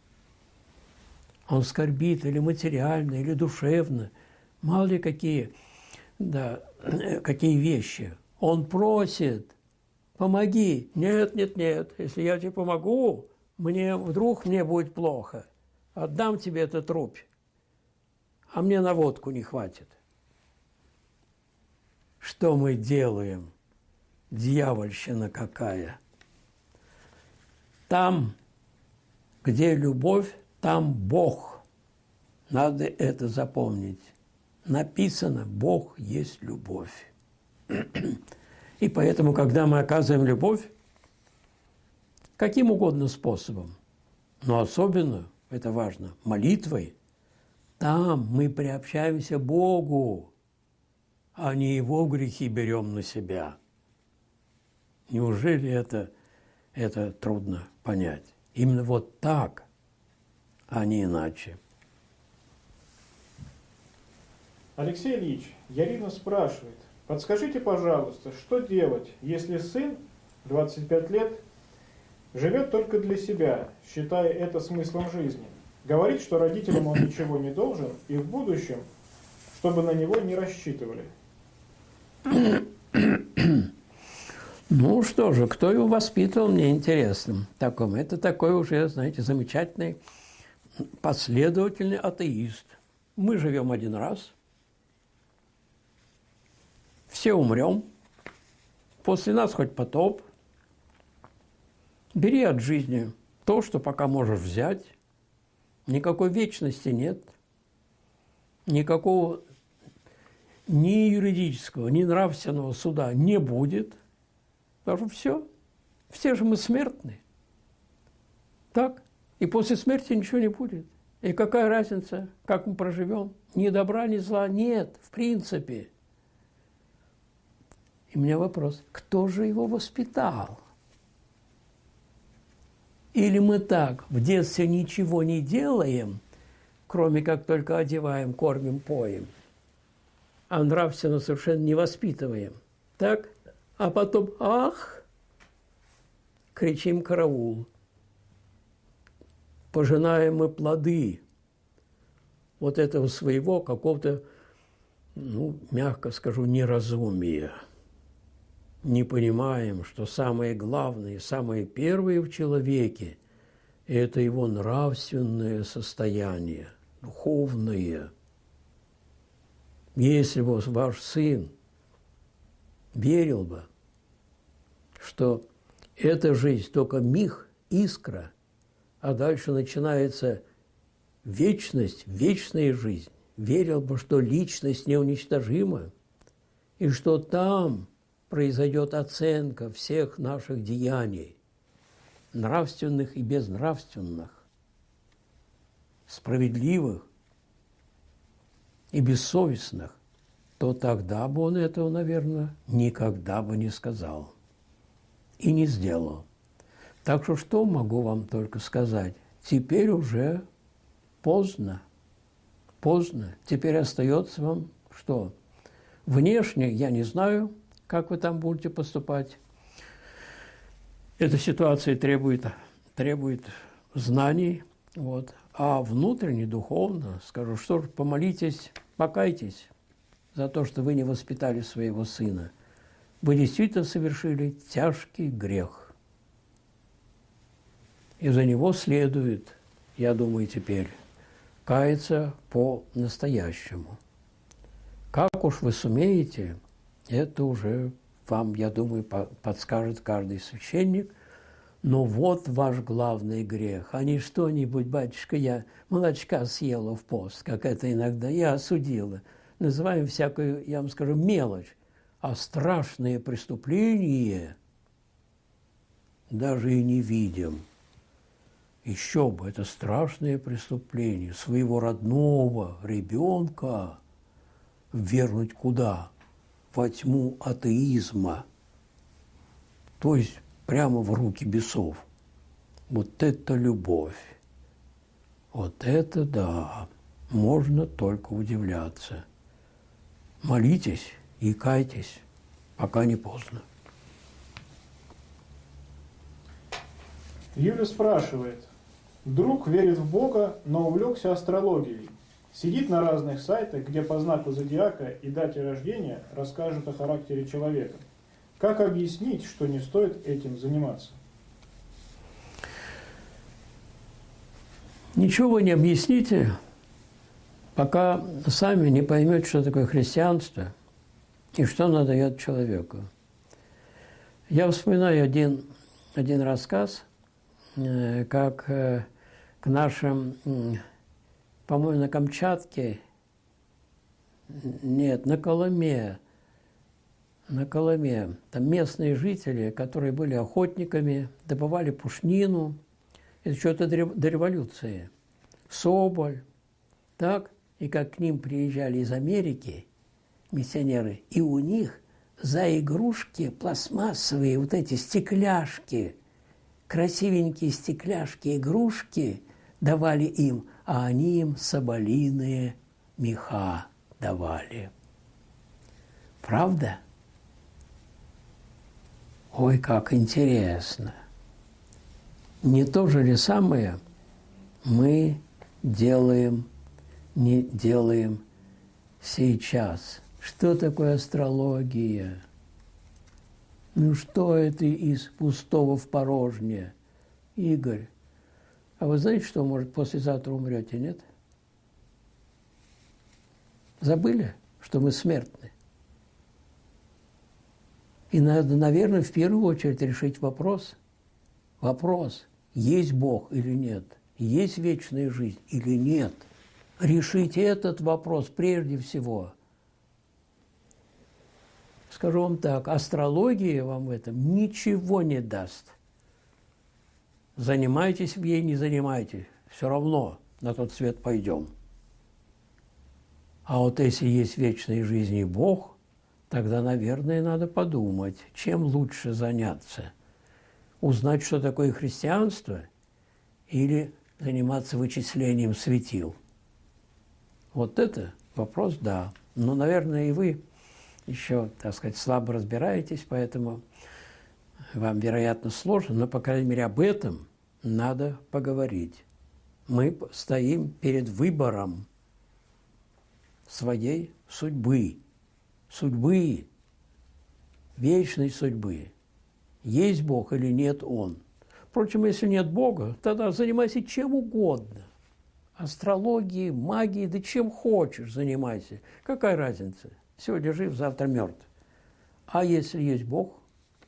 Он скорбит или материально, или душевно. Мало ли какие, да, какие вещи. Он просит, помоги. Нет, нет, нет, если я тебе помогу, мне, вдруг мне будет плохо. Отдам тебе этот рубь, а мне на водку не хватит. Что мы делаем? Дьявольщина какая. Там, где любовь, там Бог. Надо это запомнить. Написано, Бог есть любовь. И поэтому, когда мы оказываем любовь, каким угодно способом, но особенно, это важно, молитвой, там мы приобщаемся к Богу, а не Его грехи берем на себя. Неужели это, это трудно понять? Именно вот так, а не иначе. Алексей Ильич, Ярина спрашивает, подскажите, пожалуйста, что делать, если сын, двадцать пять лет, живет только для себя, считая это смыслом жизни? Говорит, что родителям он ничего не должен, и в будущем, чтобы на него не рассчитывали. Ну что же, кто его воспитывал, мне интересно. Таком. Это такой уже, знаете, замечательный, последовательный атеист. Мы живем один раз, все умрем, после нас хоть потоп. Бери от жизни то, что пока можешь взять. Никакой вечности нет, никакого ни юридического, ни нравственного суда не будет. Потому что все, все же мы смертны. Так? И после смерти ничего не будет. И какая разница, как мы проживем? Ни добра, ни зла нет, в принципе. И у меня вопрос, кто же его воспитал? Или мы так в детстве ничего не делаем, кроме как только одеваем, кормим, поем, а нравственно совершенно не воспитываем. Так? А потом, ах, кричим караул. Пожинаем мы плоды вот этого своего какого-то, ну, мягко скажу, неразумия. Не понимаем, что самое главное, самое первое в человеке – это его нравственное состояние, духовное. Если бы ваш сын верил бы, что эта жизнь только миг, искра, а дальше начинается вечность, вечная жизнь, верил бы, что личность неуничтожима, и что там произойдет оценка всех наших деяний, нравственных и безнравственных, справедливых и бессовестных, то тогда бы он этого, наверное, никогда бы не сказал и не сделал. Так что что могу вам только сказать? Теперь уже поздно. Поздно. Теперь остается вам что? Внешне я не знаю, как вы там будете поступать. Эта ситуация требует, требует знаний. Вот. А внутренне, духовно, скажу, что ж, помолитесь, покайтесь за то, что вы не воспитали своего сына. Вы действительно совершили тяжкий грех. И за него следует, я думаю, теперь каяться по-настоящему. Как уж вы сумеете, это уже вам, я думаю, подскажет каждый священник. Но вот ваш главный грех, а не что-нибудь, батюшка, я молочка съела в пост, как это иногда я осудила. называем всякую, я вам скажу, мелочь, а страшные преступления даже и не видим. Еще бы, это страшное преступление. Своего родного ребенка ввергнуть куда? Во тьму атеизма. То есть прямо в руки бесов. Вот это любовь. Вот это да. Можно только удивляться. Молитесь и кайтесь, пока не поздно. Юля спрашивает. Друг верит в Бога, но увлекся астрологией. Сидит на разных сайтах, где по знаку зодиака и дате рождения расскажут о характере человека. Как объяснить, что не стоит этим заниматься? Ничего вы не объясните, пока сами не поймете, что такое христианство и что оно дает человеку. Я вспоминаю один, один рассказ, как к нашим, по-моему, на Камчатке, нет, на Колыме, на Колыме, там местные жители, которые были охотниками, добывали пушнину, это что-то до революции, соболь, так, и как к ним приезжали из Америки миссионеры, и у них за игрушки пластмассовые, вот эти стекляшки, красивенькие стекляшки, игрушки давали им, а они им соболиные меха давали. Правда? Ой, как интересно. Не то же ли самое мы делаем, не делаем сейчас? Что такое астрология? Ну что это из пустого в порожнее? Игорь, а вы знаете, что, может, послезавтра умрете, нет? Забыли, что мы смертны? И надо, наверное, в первую очередь решить вопрос. Вопрос, есть Бог или нет? Есть вечная жизнь или нет? Решите этот вопрос прежде всего. Скажу вам так, астрология вам в этом ничего не даст. Занимайтесь в ней, не занимайтесь. Все равно на тот свет пойдем. А вот если есть вечная жизнь и Бог, тогда, наверное, надо подумать, чем лучше заняться. Узнать, что такое христианство, или заниматься вычислением светил. Вот это вопрос, да. Но, наверное, и вы еще, так сказать, слабо разбираетесь, поэтому вам, вероятно, сложно, но, по крайней мере, об этом надо поговорить. Мы стоим перед выбором своей судьбы, судьбы, вечной судьбы. Есть Бог или нет Он? Впрочем, если нет Бога, тогда занимайся чем угодно. Астрологией, магией, да чем хочешь занимайся. Какая разница? Сегодня жив, завтра мертв. А если есть Бог,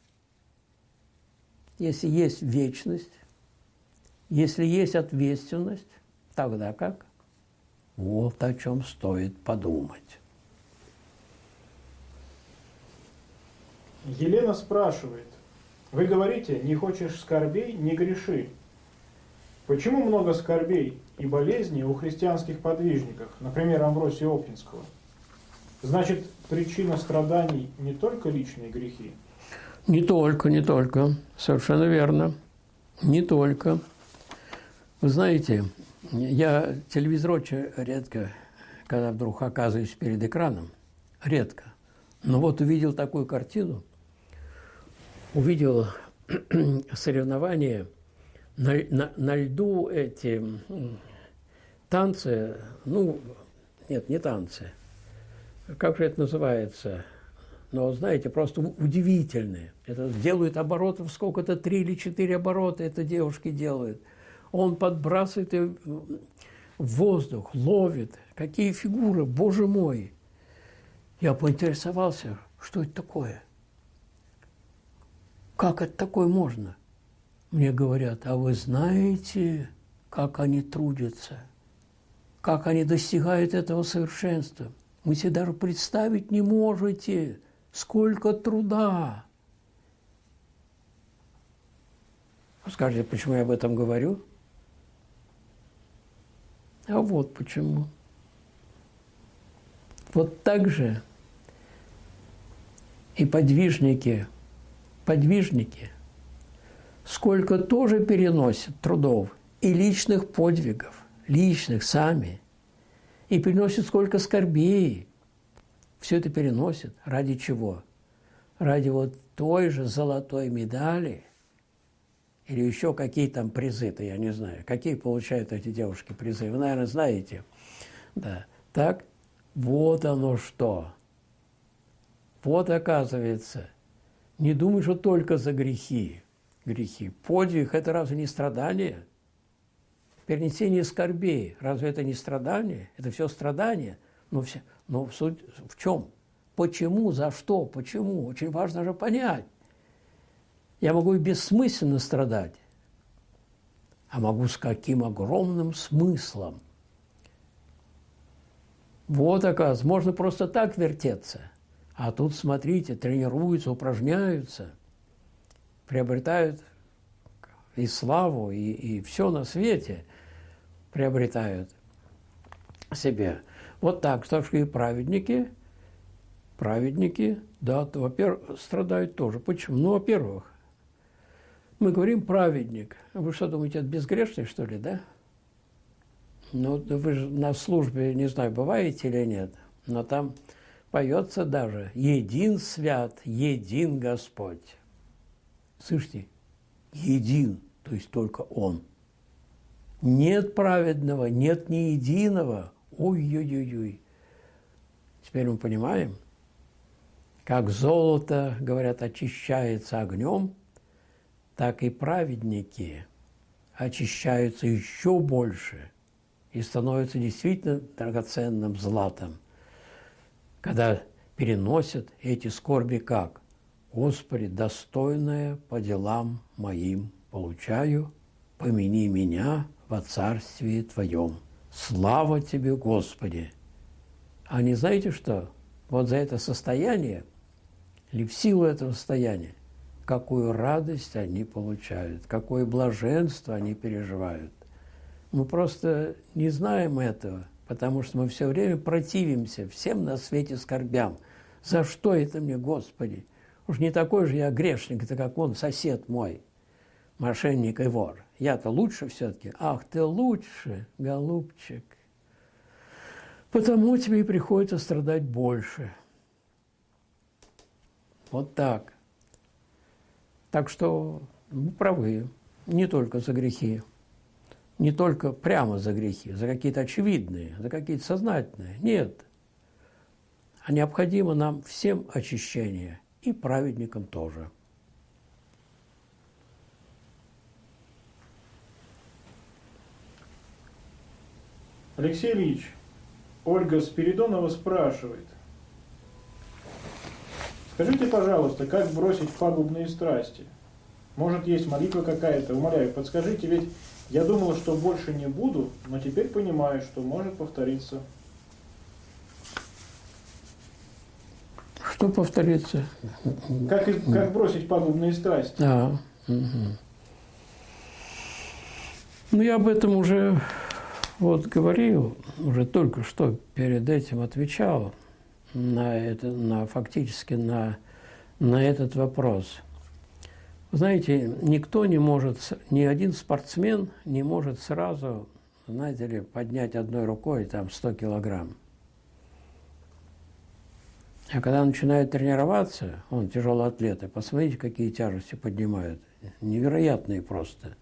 если есть вечность, если есть ответственность, тогда как? Вот о чем стоит подумать. Елена спрашивает. Вы говорите, не хочешь скорбей, не греши. Почему много скорбей и болезней у христианских подвижников, например, Амвросия Оптинского? Значит, причина страданий не только личные грехи? Не только, не только. Совершенно верно. Не только. Вы знаете, я телевизор очень редко, когда вдруг оказываюсь перед экраном, редко. Но вот увидел такую картину, увидел соревнования на, на, на льду, эти танцы, ну, нет, не танцы, как же это называется, но, знаете, просто удивительные. Это делают оборотов, сколько-то, три или четыре оборота это девушки делают. Он подбрасывает ее в воздух, ловит. Какие фигуры, боже мой! Я поинтересовался, что это такое? Как это такое можно? Мне говорят, а вы знаете, как они трудятся? Как они достигают этого совершенства? Вы себе даже представить не можете, сколько труда. Скажите, почему я об этом говорю? А вот почему. Вот так же и подвижники, подвижники, сколько тоже переносят трудов и личных подвигов, личных сами, и переносят сколько скорбей. Все это переносят. Ради чего? Ради вот той же золотой медали или еще какие там призы-то, я не знаю. Какие получают эти девушки призы? Вы, наверное, знаете. Да. Так, вот оно что. Вот, оказывается, не думай, что только за грехи. Грехи. Подвиг – это разве не страдание? Перенесение скорбей – разве это не страдание? Это все страдание. Но, все, но суть в чем? Почему, за что, почему? Очень важно же понять. Я могу и бессмысленно страдать, а могу с каким огромным смыслом. Вот, оказывается, можно просто так вертеться. А тут, смотрите, тренируются, упражняются, приобретают и славу, и, и все на свете приобретают себе. Вот так, так что и праведники, праведники, да, во-первых, страдают тоже. Почему? Ну, во-первых, мы говорим праведник. Вы что думаете, это безгрешный, что ли, да? Ну, вы же на службе, не знаю, бываете или нет, но там поется даже «Един свят, един Господь». Слышите? Един, то есть только Он. Нет праведного, нет ни единого. Ой-ой-ой-ой. Теперь мы понимаем, как золото, говорят, очищается огнем, так и праведники очищаются еще больше и становятся действительно драгоценным златом, когда переносят эти скорби как? Господи, достойное по делам моим получаю, помяни меня во царствии Твоем. Слава Тебе, Господи! А не знаете что? Вот за это состояние, или в силу этого состояния, какую радость они получают, какое блаженство они переживают. Мы просто не знаем этого, потому что мы все время противимся всем на свете скорбям. За что это мне, Господи? Уж не такой же я грешник, это как он, сосед мой, мошенник и вор. Я-то лучше все-таки. Ах, ты лучше, голубчик. Потому тебе и приходится страдать больше. Вот так. Так что вы правы, не только за грехи, не только прямо за грехи, за какие-то очевидные, за какие-то сознательные. Нет. А необходимо нам всем очищение, и праведникам тоже. Алексей Ильич, Ольга Спиридонова спрашивает. Скажите, пожалуйста, как бросить пагубные страсти? Может, есть молитва какая-то? Умоляю, подскажите, ведь я думала, что больше не буду, но теперь понимаю, что может повториться. Что повторится? Как, как бросить пагубные страсти? А, угу. Ну, я об этом уже вот говорил, уже только что перед этим отвечал на это, на, фактически на, на этот вопрос. Знаете, никто не может, ни один спортсмен не может сразу, знаете ли, поднять одной рукой там сто килограмм. А когда начинают тренироваться, он тяжелый атлет, посмотрите, какие тяжести поднимают. Невероятные просто.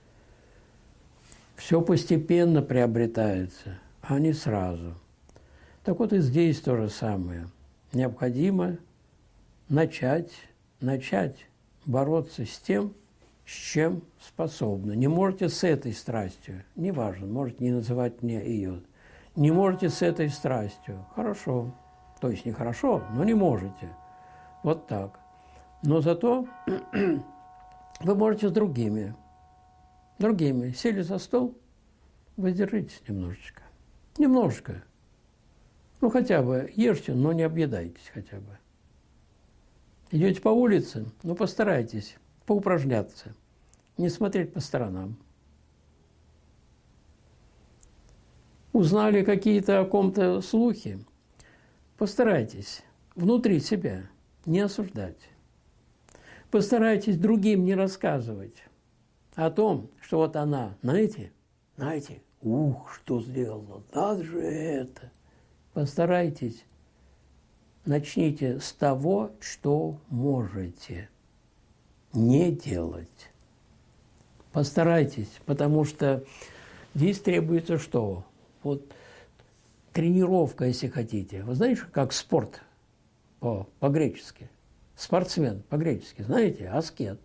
Все постепенно приобретается, а не сразу. Так вот и здесь то же самое. Необходимо начать, начать бороться с тем, с чем способны. Не можете с этой страстью, неважно, можете не называть мне ее. Не можете с этой страстью, хорошо. То есть нехорошо, но не можете. Вот так. Но зато вы можете с другими. Другими. Сели за стол, воздержитесь немножечко. Немножко. Ну, хотя бы ешьте, но не объедайтесь хотя бы. Идете по улице, ну, постарайтесь поупражняться, не смотреть по сторонам. Узнали какие-то о ком-то слухи, постарайтесь внутри себя не осуждать. Постарайтесь другим не рассказывать о том, что вот она, знаете, знаете, ух, что сделала, надо же это. Постарайтесь, начните с того, что можете не делать. Постарайтесь, потому что здесь требуется что? Вот тренировка, если хотите. Вы знаете, как спорт по, по-гречески? Спортсмен по-гречески, знаете, аскет.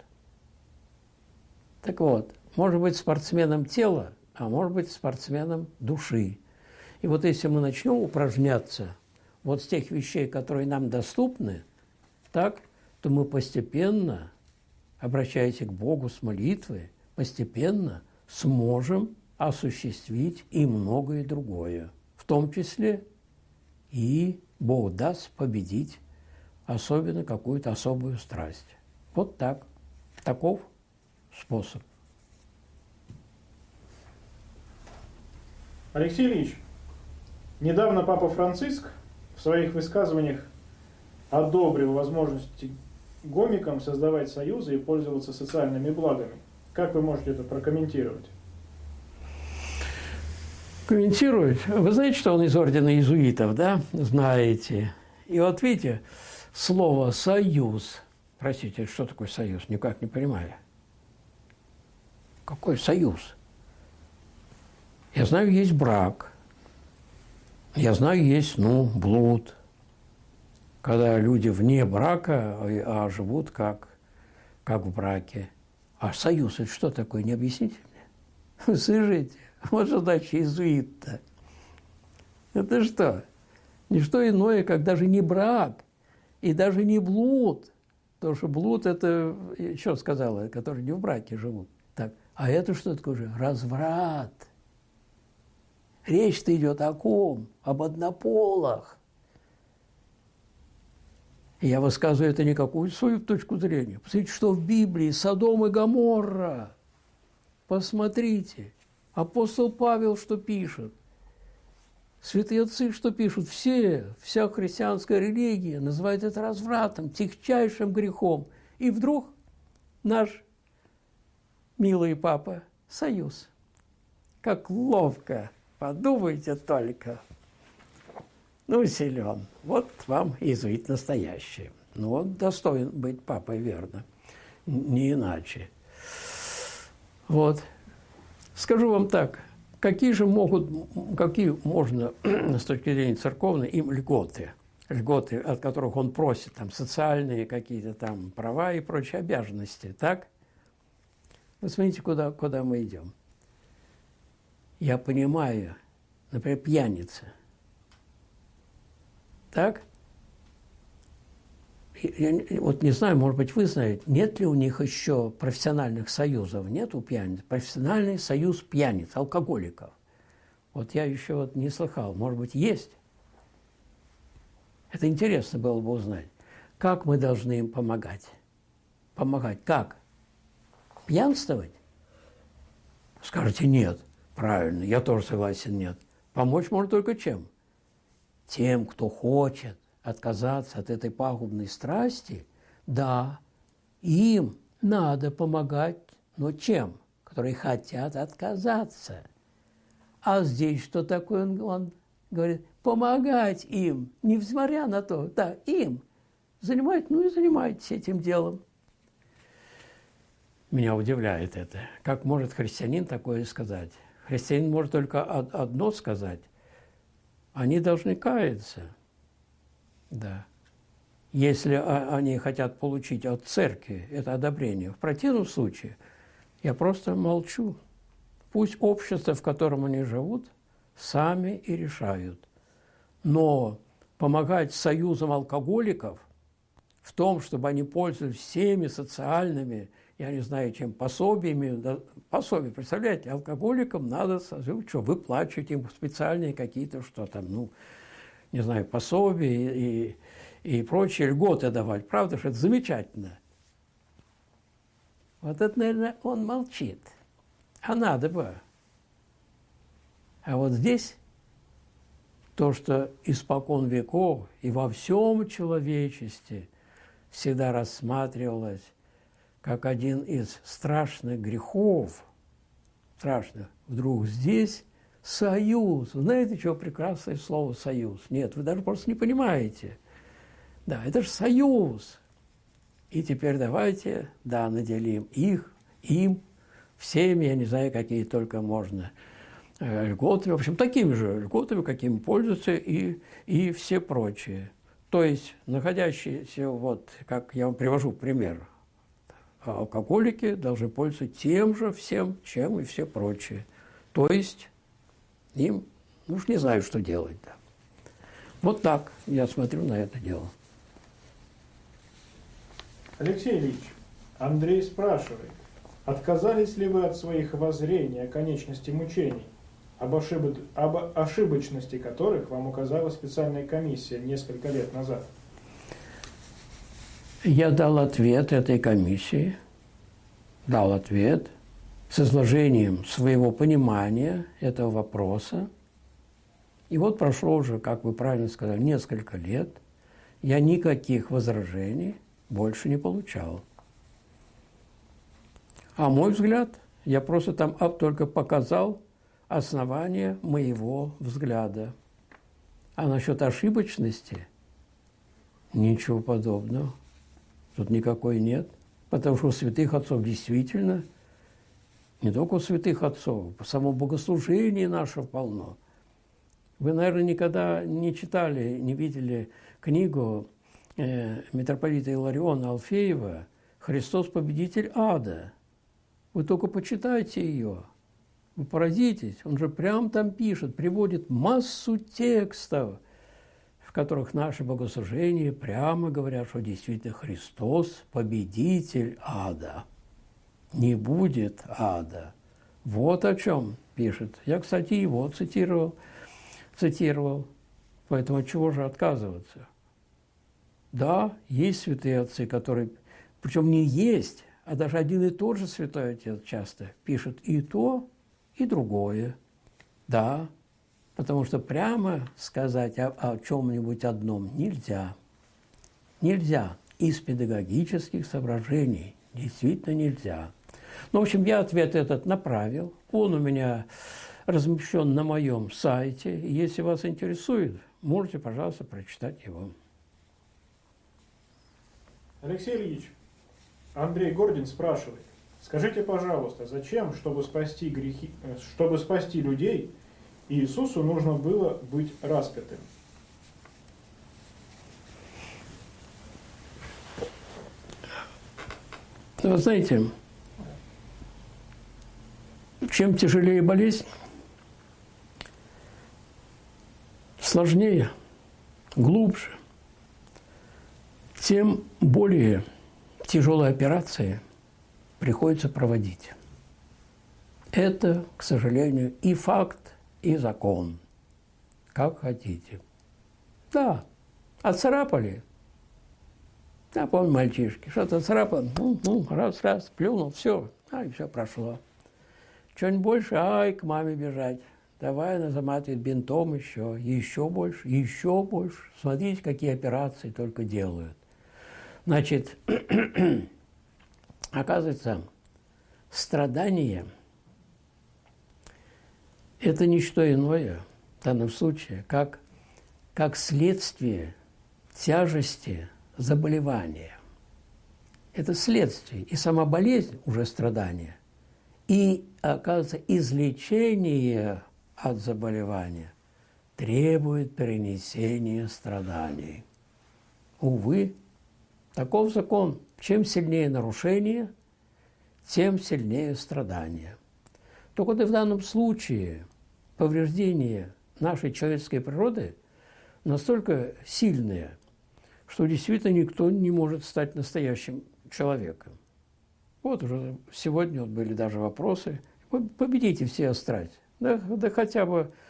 Так вот, может быть спортсменом тела, а может быть спортсменом души. И вот если мы начнем упражняться вот с тех вещей, которые нам доступны, так, то мы постепенно, обращаясь к Богу с молитвой, постепенно сможем осуществить и многое другое. В том числе и Бог даст победить особенно какую-то особую страсть. Вот так. Таков способ. Алексей Ильич, недавно Папа Франциск в своих высказываниях одобрил возможности гомикам создавать союзы и пользоваться социальными благами. Как вы можете это прокомментировать? Комментировать? Вы знаете, что он из ордена иезуитов, да? Знаете. И вот видите, слово «союз». Простите, что такое союз? Никак не понимаю. Какой союз? Я знаю, есть брак. Я знаю, есть, ну, блуд. Когда люди вне брака, а живут как, как в браке. А союз – это что такое? Не объясните мне? Слышите? Вот что значит иезуит-то. Это что? Не что иное, как даже не брак и даже не блуд. Потому что блуд – это, еще сказала, которые не в браке живут. Так. А это что такое же? Разврат. Речь-то идет о ком? Об однополах. И я высказываю это не какую свою точку зрения. Посмотрите, что в Библии Содом и Гоморра. Посмотрите. Апостол Павел что пишет. Святые отцы что пишут. Все, вся христианская религия называет это развратом, тягчайшим грехом. И вдруг наш милый папа союз. Как ловко. Подумайте только. Ну, силен. Вот вам иезуит настоящий. Ну, он достоин быть папой, верно. Не иначе. Вот. Скажу вам так. Какие же могут, какие можно с точки зрения церковной им льготы? Льготы, от которых он просит, там, социальные какие-то там права и прочие обязанности, так? Вы смотрите, куда, куда мы идем. Я понимаю, например, пьяница. Так? Я вот не знаю, может быть, вы знаете, нет ли у них еще профессиональных союзов? Нет у пьяниц? Профессиональный союз пьяниц, алкоголиков. Вот я еще вот не слыхал. Может быть, есть? Это интересно было бы узнать. Как мы должны им помогать? Помогать как? Пьянствовать? Скажете, нет. Правильно, я тоже согласен, нет. Помочь можно только чем? Тем, кто хочет отказаться от этой пагубной страсти, да, им надо помогать, но чем? Которые хотят отказаться. А здесь что такое? Он, он говорит, помогать им, несмотря на то, да, им. Занимать, ну и занимайтесь этим делом. Меня удивляет это. Как может христианин такое сказать? Христианин может только одно сказать. Они должны каяться. Да. Если они хотят получить от церкви это одобрение. В противном случае я просто молчу. Пусть общество, в котором они живут, сами и решают. Но помогать союзам алкоголиков в том, чтобы они пользовались всеми социальными, я не знаю, чем, пособиями. Да, пособия, представляете, алкоголикам надо, что, выплачивать им специальные какие-то, что там, ну, не знаю, пособия и, и прочие льготы давать. Правда, что это замечательно. Вот это, наверное, он молчит. А надо бы. А вот здесь то, что испокон веков и во всем человечестве всегда рассматривалось как один из страшных грехов, страшных, вдруг здесь союз. Знаете, что прекрасное слово «союз»? Нет, вы даже просто не понимаете. Да, это же союз. И теперь давайте, да, наделим их, им, всеми, я не знаю, какие только можно льготами, в общем, такими же льготами, какими пользуются и, и все прочие. То есть, находящиеся, вот, как я вам привожу пример, алкоголики должны пользоваться тем же всем, чем и все прочие. То есть, им, ну уж не знаю, что делать. Да. Вот так я смотрю на это дело. Алексей Ильич, Андрей спрашивает, отказались ли вы от своих воззрений о конечности мучений, об, ошиб... об ошибочности которых вам указала специальная комиссия несколько лет назад? Я дал ответ этой комиссии, дал ответ с изложением своего понимания этого вопроса. И вот прошло уже, как вы правильно сказали, несколько лет, я никаких возражений больше не получал. А мой взгляд, я просто там только показал основание моего взгляда. А насчет ошибочности ничего подобного. Тут никакой нет. Потому что у святых отцов действительно, не только у святых отцов, по самому богослужении наше полно. Вы, наверное, никогда не читали, не видели книгу э, митрополита Илариона Алфеева «Христос победитель ада». Вы только почитайте ее. Вы поразитесь, он же прям там пишет, приводит массу текстов, в которых наши богослужения прямо говорят, что действительно Христос – победитель ада. Не будет ада. Вот о чем пишет. Я, кстати, его цитировал, цитировал. Поэтому от чего же отказываться? Да, есть святые отцы, которые… Причем не есть, а даже один и тот же святой отец часто пишет и то, и другое. Да, потому что прямо сказать о, о чем-нибудь одном нельзя. Нельзя. Из педагогических соображений действительно нельзя. Ну, в общем, я ответ этот направил. Он у меня размещен на моем сайте. И если вас интересует, можете, пожалуйста, прочитать его. Алексей Ильич, Андрей Гордин спрашивает. Скажите, пожалуйста, зачем, чтобы спасти грехи, чтобы спасти людей, Иисусу нужно было быть распятым? Вы знаете, чем тяжелее болезнь, сложнее, глубже, тем более тяжелые операции приходится проводить. Это, к сожалению, и факт, и закон. Как хотите. Да, отцарапали. Да, помню, мальчишки, что-то царапал, ну, ну, раз, раз, плюнул, все, а, и все прошло. Что-нибудь больше, ай, к маме бежать. Давай, она заматывает бинтом еще, еще больше, еще больше. Смотрите, какие операции только делают. Значит, оказывается, страдание – это не что иное, в данном случае, как, как следствие тяжести заболевания. Это следствие. И сама болезнь уже страдание. И, оказывается, излечение от заболевания требует перенесения страданий. Увы, таков закон. Чем сильнее нарушение, тем сильнее страдания. Только в данном случае повреждение нашей человеческой природы настолько сильное, что действительно никто не может стать настоящим человеком. Вот уже сегодня вот были даже вопросы. Победите все страсть. Да, да хотя бы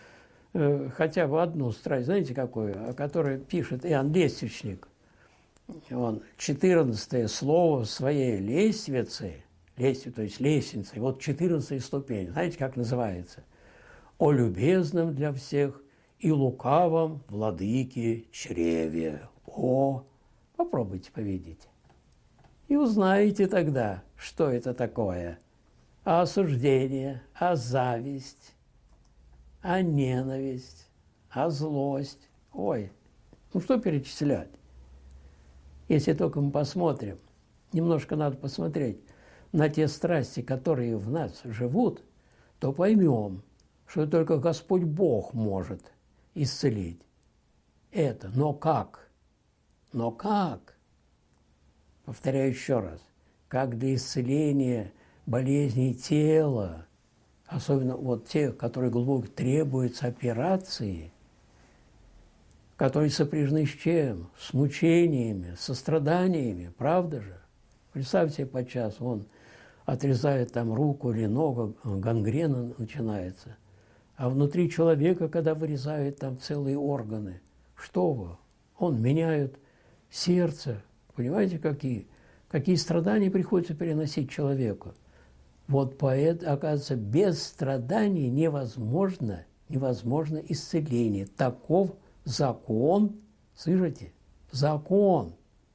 э, хотя бы одну страницу, знаете, какую, о которой пишет Иоанн Лествичник. Он четырнадцатое слово своей лестницы, лестницы, то есть лестницы, вот четырнадцатая ступень, знаете, как называется? «О любезном для всех и лукавом владыке чреве». О, попробуйте повидите. И узнаете тогда, что это такое. А осуждение, а зависть, а ненависть, а злость. Ой, ну что перечислять? Если только мы посмотрим, немножко надо посмотреть на те страсти, которые в нас живут, то поймем, что только Господь Бог может исцелить это. Но как? Но как? Повторяю еще раз. Как для исцеления болезней тела, особенно вот тех, которые глубоко требуются операции, которые сопряжены с чем? С мучениями, со страданиями, правда же? Представьте, подчас он отрезает там руку или ногу, гангрена начинается. А внутри человека, когда вырезают там целые органы, что вы? Он меняет сердце. Понимаете, какие, какие страдания приходится переносить человеку? Вот поэт, оказывается, без страданий невозможно, невозможно исцеление. Таков закон, слышите? Закон.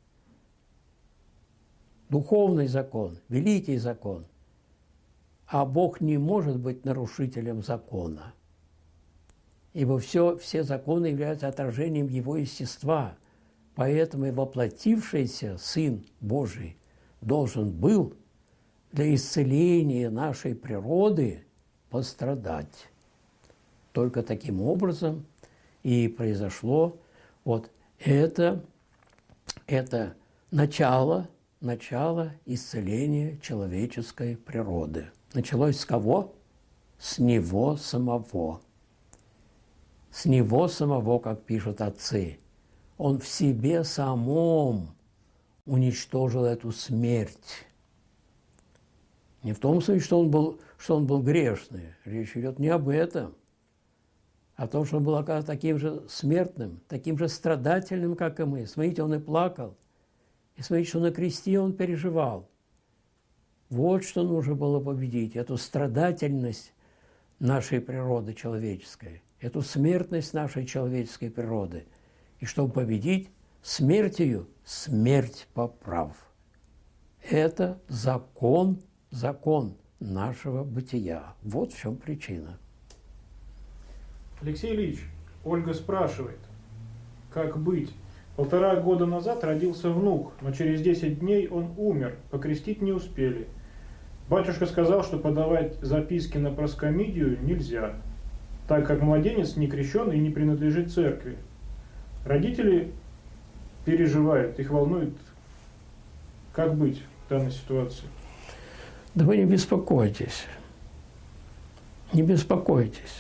Духовный закон, великий закон. А Бог не может быть нарушителем закона. Ибо все, все законы являются отражением Его естества. Поэтому и воплотившийся Сын Божий должен был для исцеления нашей природы пострадать. Только таким образом и произошло вот это, это начало, начало исцеления человеческой природы. Началось с кого? С Него самого. С Него самого, как пишут отцы. Он в себе самом уничтожил эту смерть. Не в том смысле, что он был, что он был грешный. Речь идет не об этом. А о том, что он был, оказывается, таким же смертным, таким же страдательным, как и мы. Смотрите, он и плакал. И смотрите, что на кресте он переживал. Вот что нужно было победить. Эту страдательность нашей природы человеческой. Эту смертность нашей человеческой природы. И чтобы победить смертью, смерть поправ. Это закон, закон нашего бытия. Вот в чем причина. Алексей Ильич, Ольга спрашивает, как быть? Полтора года назад родился внук, но через десять дней он умер, покрестить не успели. Батюшка сказал, что подавать записки на проскомидию нельзя, так как младенец не крещен и не принадлежит церкви. Родители переживают, их волнует, как быть в данной ситуации. Да вы не беспокойтесь, не беспокойтесь.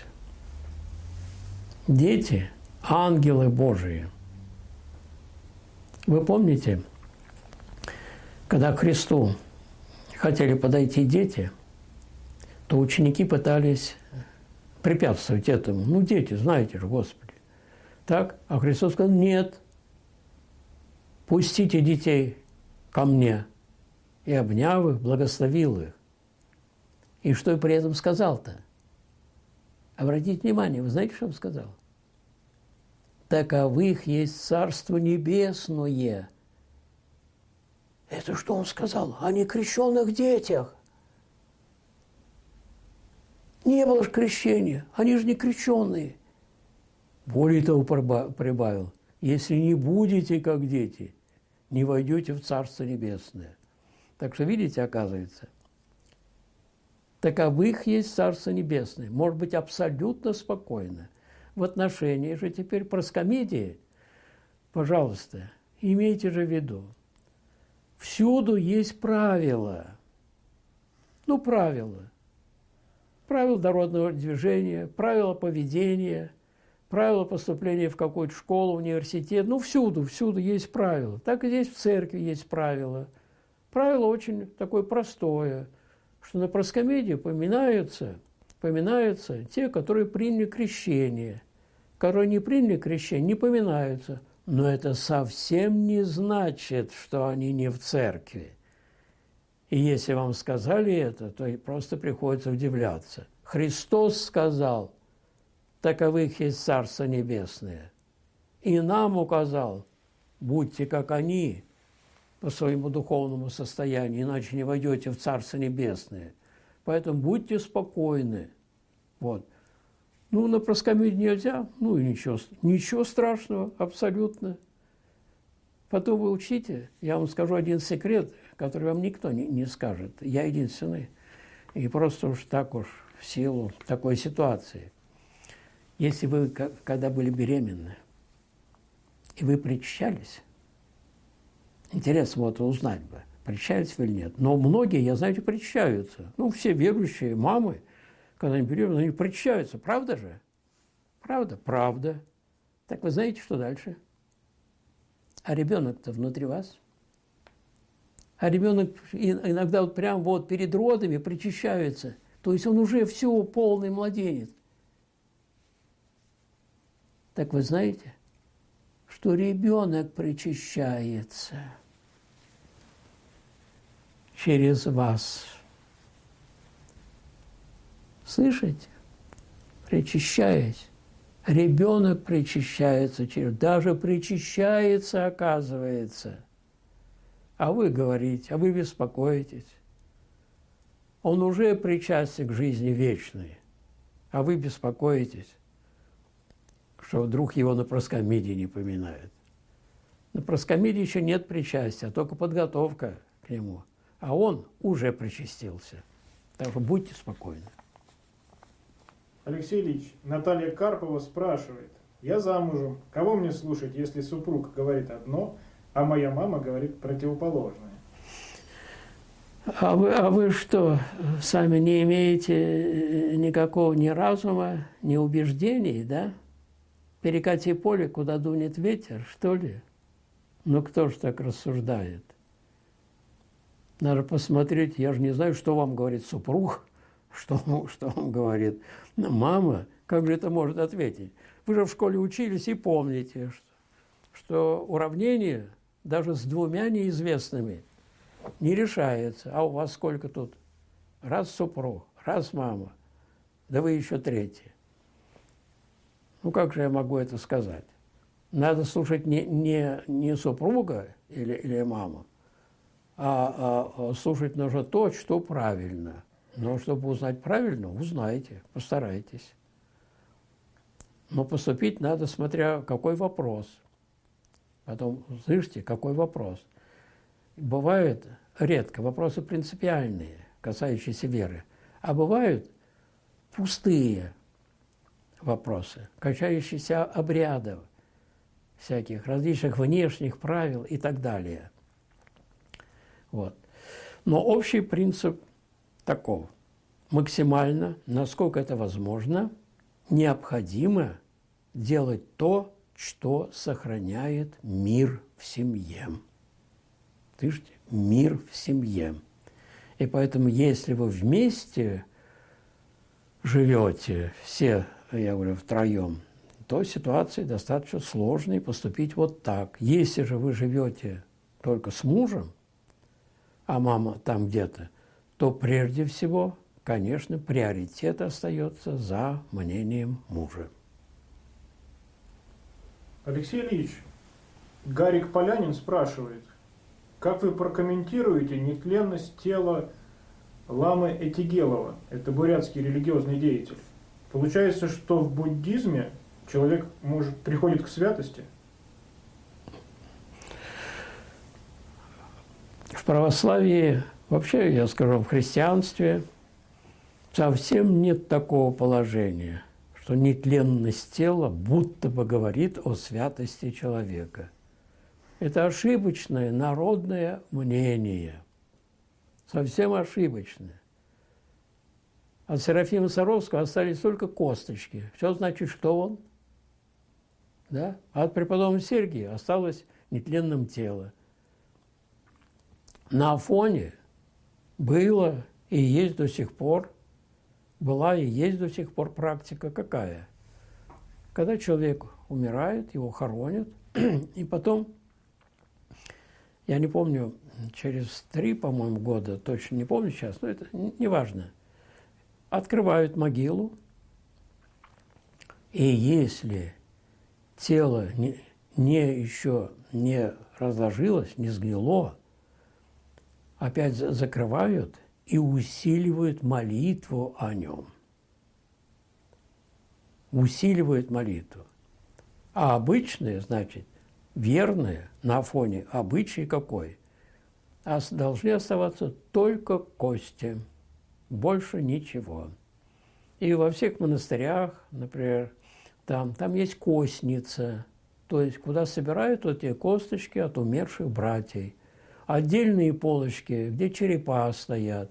Дети – ангелы Божии. Вы помните, когда к Христу хотели подойти дети, то ученики пытались препятствовать этому. Ну, дети, знаете же, Господи. Так? А Христос сказал, нет, пустите детей ко мне. И, обняв их, благословил их. И что и при этом сказал-то? Обратите внимание, вы знаете, что он сказал? Таковых есть Царство Небесное. Это что он сказал? О некрещенных детях. Не было же крещения, они же не крещенные. Более того, прибавил, если не будете как дети, не войдете в Царство Небесное. Так что, видите, оказывается, таковых есть Царство Небесное. Может быть, абсолютно спокойно. В отношении же теперь проскомидии, пожалуйста, имейте же в виду, всюду есть правила. Ну, правила. Правила дорожного движения, правила поведения, правила поступления в какую-то школу, университет. Ну, всюду, всюду есть правила. Так и здесь в церкви есть правила. Правило очень такое простое, что на проскомидии поминаются, поминаются те, которые приняли крещение. которые не приняли крещение, не поминаются. Но это совсем не значит, что они не в церкви. И если вам сказали это, то просто приходится удивляться. Христос сказал, таковых есть Царство Небесное. И нам указал, будьте как они по своему духовному состоянию, иначе не войдете в Царство Небесное. Поэтому будьте спокойны. Вот. Ну, на проскомидь нельзя, ну и ничего, ничего страшного, абсолютно. Потом вы учите, я вам скажу один секрет, который вам никто не, не скажет. Я единственный. И просто уж так уж в силу такой ситуации. Если вы, когда были беременны, и вы причащались, интересно вот узнать бы, причащаются вы или нет. Но многие, я знаю, причащаются. Ну, все верующие мамы, когда они беременны, они причащаются. Правда же? Правда? Правда. Так вы знаете, что дальше? А ребенок-то внутри вас. А ребенок иногда вот прямо вот перед родами причащается. То есть он уже все, полный младенец. Так вы знаете, что ребенок причащается через вас. Слышите? Причащаясь. Ребенок причащается через... Даже причащается, оказывается. А вы говорите, а вы беспокоитесь. Он уже причастен к жизни вечной. А вы беспокоитесь, что вдруг его на проскомиде не поминают. На проскомиде еще нет причастия, а только подготовка к нему. А он уже причастился. Так что будьте спокойны. Алексей Ильич, Наталья Карпова спрашивает. Я замужем. Кого мне слушать, если супруг говорит одно, а моя мама говорит противоположное? А вы, а вы что, сами не имеете никакого ни разума, ни убеждений, да? Перекати поле, куда дунет ветер, что ли? Ну, кто ж так рассуждает? Надо посмотреть, я же не знаю, что вам говорит супруг, что, что вам говорит мама. Как же это может ответить? Вы же в школе учились и помните, что, что уравнение даже с двумя неизвестными не решается. А у вас сколько тут? Раз супруг, раз мама, да вы еще третий. Ну, как же я могу это сказать? Надо слушать не, не, не супруга или, или маму, а, а слушать нужно то, что правильно. Но чтобы узнать правильно, узнайте, постарайтесь. Но поступить надо, смотря какой вопрос. Потом, слышите, какой вопрос. Бывают редко вопросы принципиальные, касающиеся веры, а бывают пустые вопросы, касающиеся обрядов, всяких различных внешних правил и так далее. Вот. Но общий принцип таков. Максимально, насколько это возможно, необходимо делать то, что сохраняет мир в семье. Слышите? Мир в семье. И поэтому, если вы вместе живете, все, я говорю, втроем, то ситуация достаточно сложная, поступить вот так. Если же вы живете только с мужем, а мама там где-то, то прежде всего, конечно, приоритет остается за мнением мужа. Алексей Ильич, Гарик Полянин спрашивает, как вы прокомментируете нетленность тела ламы Этигелова? Это бурятский религиозный деятель. Получается, что в буддизме человек может, приходит к святости? В православии, вообще, я скажу, в христианстве совсем нет такого положения, что нетленность тела будто бы говорит о святости человека. Это ошибочное народное мнение. Совсем ошибочное. От Серафима Саровского остались только косточки. Все значит, что он? Да? А от преподобного Сергия осталось нетленным тело. На Афоне было и есть до сих пор, была и есть до сих пор практика какая? когда человек умирает, его хоронят, и потом, я не помню, через три, по-моему, года, точно не помню сейчас, но это не важно, открывают могилу, и если тело не, не еще не разложилось, не сгнило, опять закрывают и усиливают молитву о нем. Усиливают молитву. А обычные, значит, верные на фоне обычай какой? А должны оставаться только кости, больше ничего. И во всех монастырях, например, там, там есть костница, то есть куда собирают вот эти косточки от умерших братьев. Отдельные полочки, где черепа стоят.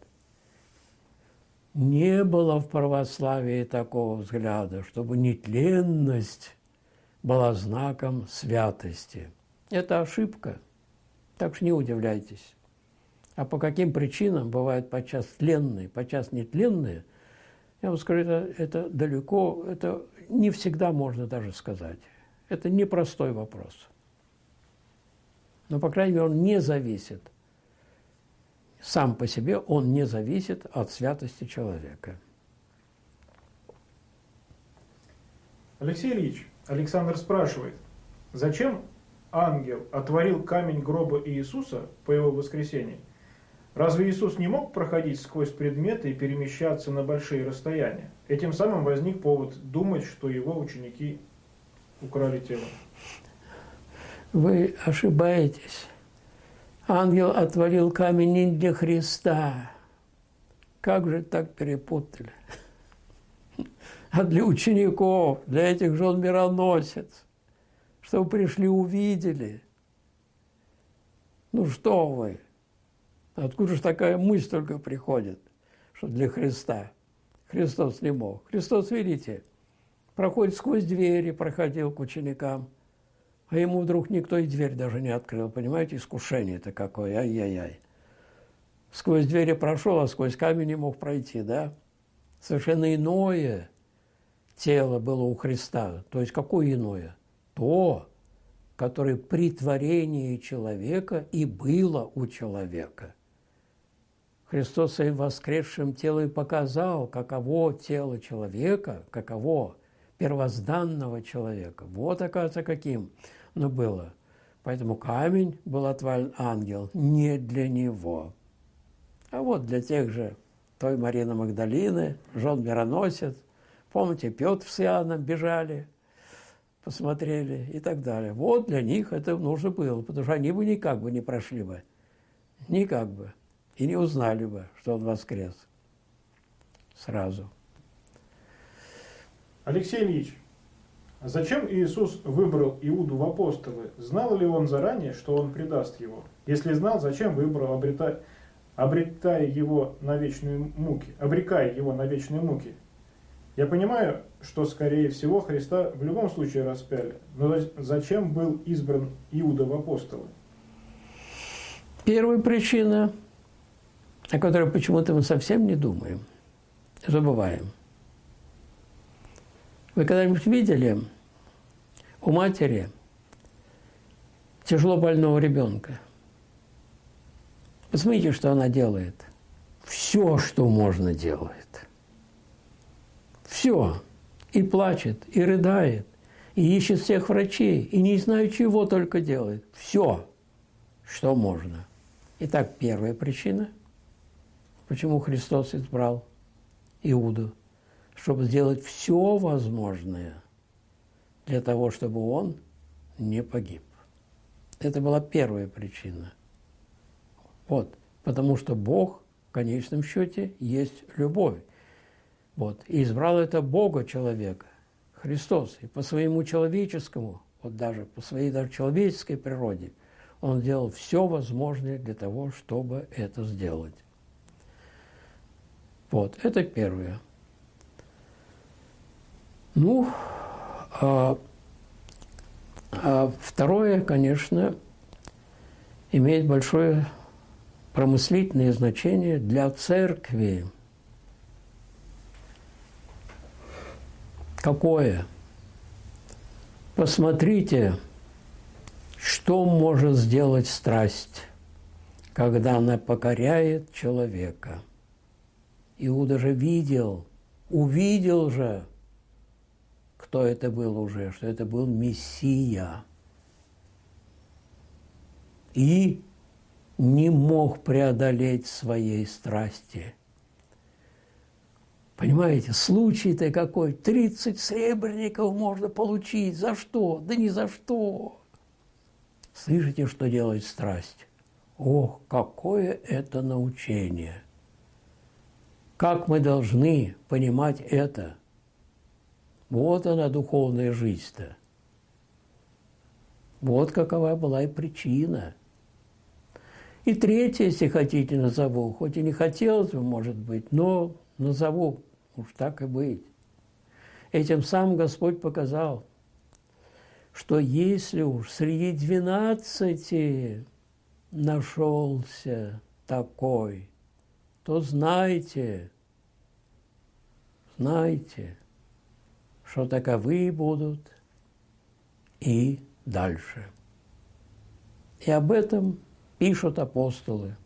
Не было в православии такого взгляда, чтобы нетленность была знаком святости. Это ошибка, так что не удивляйтесь. А по каким причинам бывают подчас тленные, подчас нетленные, я вам скажу, это, это далеко, это не всегда можно даже сказать. Это непростой вопрос. Но, по крайней мере, он не зависит. Сам по себе он не зависит от святости человека. Алексей Ильич, Александр спрашивает, зачем ангел отворил камень гроба Иисуса по его воскресении? Разве Иисус не мог проходить сквозь предметы и перемещаться на большие расстояния? Этим самым возник повод думать, что его ученики украли тело. Вы ошибаетесь. Ангел отворил камень не для Христа. Как же так перепутали? А для учеников, для этих жен мироносец, чтобы пришли, увидели. Ну что вы? Откуда же такая мысль только приходит, что для Христа? Христос не мог. Христос, видите, проходит сквозь двери, проходил к ученикам. А ему вдруг никто и дверь даже не открыл. Понимаете, искушение-то какое, ай-яй-яй. Сквозь двери прошел, а сквозь камень не мог пройти, да? Совершенно иное тело было у Христа. То есть какое иное? То, которое при творении человека и было у человека. Христос своим воскресшим телом показал, каково тело человека, каково первозданного человека. Вот, оказывается, каким оно было. Поэтому камень был отвален ангел не для него. А вот для тех же, той Марины Магдалины, жен мироносец. Помните, Петр с Иоанном бежали, посмотрели и так далее. Вот для них это нужно было, потому что они бы никак бы не прошли бы. Никак бы. И не узнали бы, что он воскрес. Сразу. Алексей Ильич, а зачем Иисус выбрал Иуду в апостолы? Знал ли он заранее, что он предаст его? Если знал, зачем выбрал, обретая, обретая его на вечные муки, обрекая его на вечные муки? Я понимаю, что, скорее всего, Христа в любом случае распяли, но зачем был избран Иуда в апостолы? Первая причина, о которой почему-то мы совсем не думаем, забываем. Вы когда-нибудь видели у матери тяжело больного ребенка? Посмотрите, что она делает. Все, что можно, делает. Все. И плачет, и рыдает, и ищет всех врачей, и не знаю, чего только делает. Все, что можно. Итак, первая причина, почему Христос избрал Иуду, чтобы сделать все возможное для того, чтобы он не погиб. Это была первая причина. Вот, потому что Бог в конечном счете есть любовь. Вот, и избрал это Бога человека, Христос, и по своему человеческому, вот даже по своей даже человеческой природе, он делал все возможное для того, чтобы это сделать. Вот, это первое. Ну, а, а второе, конечно, имеет большое промыслительное значение для церкви. Какое? Посмотрите, что может сделать страсть, когда она покоряет человека. Иуда же видел, увидел же, кто это был уже, что это был Мессия. И не мог преодолеть своей страсти. Понимаете, случай-то какой? тридцать сребреников можно получить. За что? Да ни за что. Слышите, что делает страсть? Ох, какое это научение! Как мы должны понимать это? Вот она, духовная жизнь-то. Вот какова была и причина. И третье, если хотите, назову. Хоть и не хотелось бы, может быть, но назову. Уж так и быть. Этим самым Господь показал, что если уж среди двенадцати нашелся такой, то знайте, знайте, что таковы будут и дальше. И об этом пишут апостолы.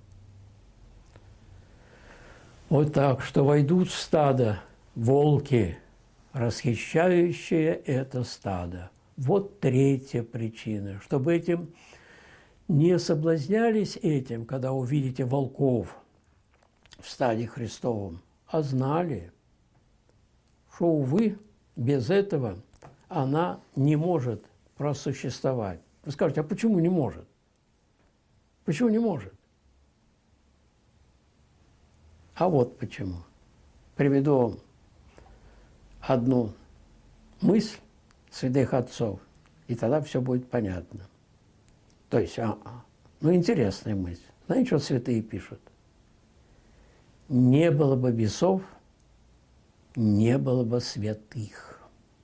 Вот так, что войдут в стадо волки, расхищающие это стадо. Вот третья причина, чтобы этим не соблазнялись этим, когда увидите волков в стаде Христовом, а знали, что, увы, без этого она не может просуществовать. Вы скажете, а почему не может? Почему не может? А вот почему. Приведу вам одну мысль святых отцов, и тогда все будет понятно. То есть, а, ну, интересная мысль. Знаете, что святые пишут? Не было бы бесов, не было бы святых.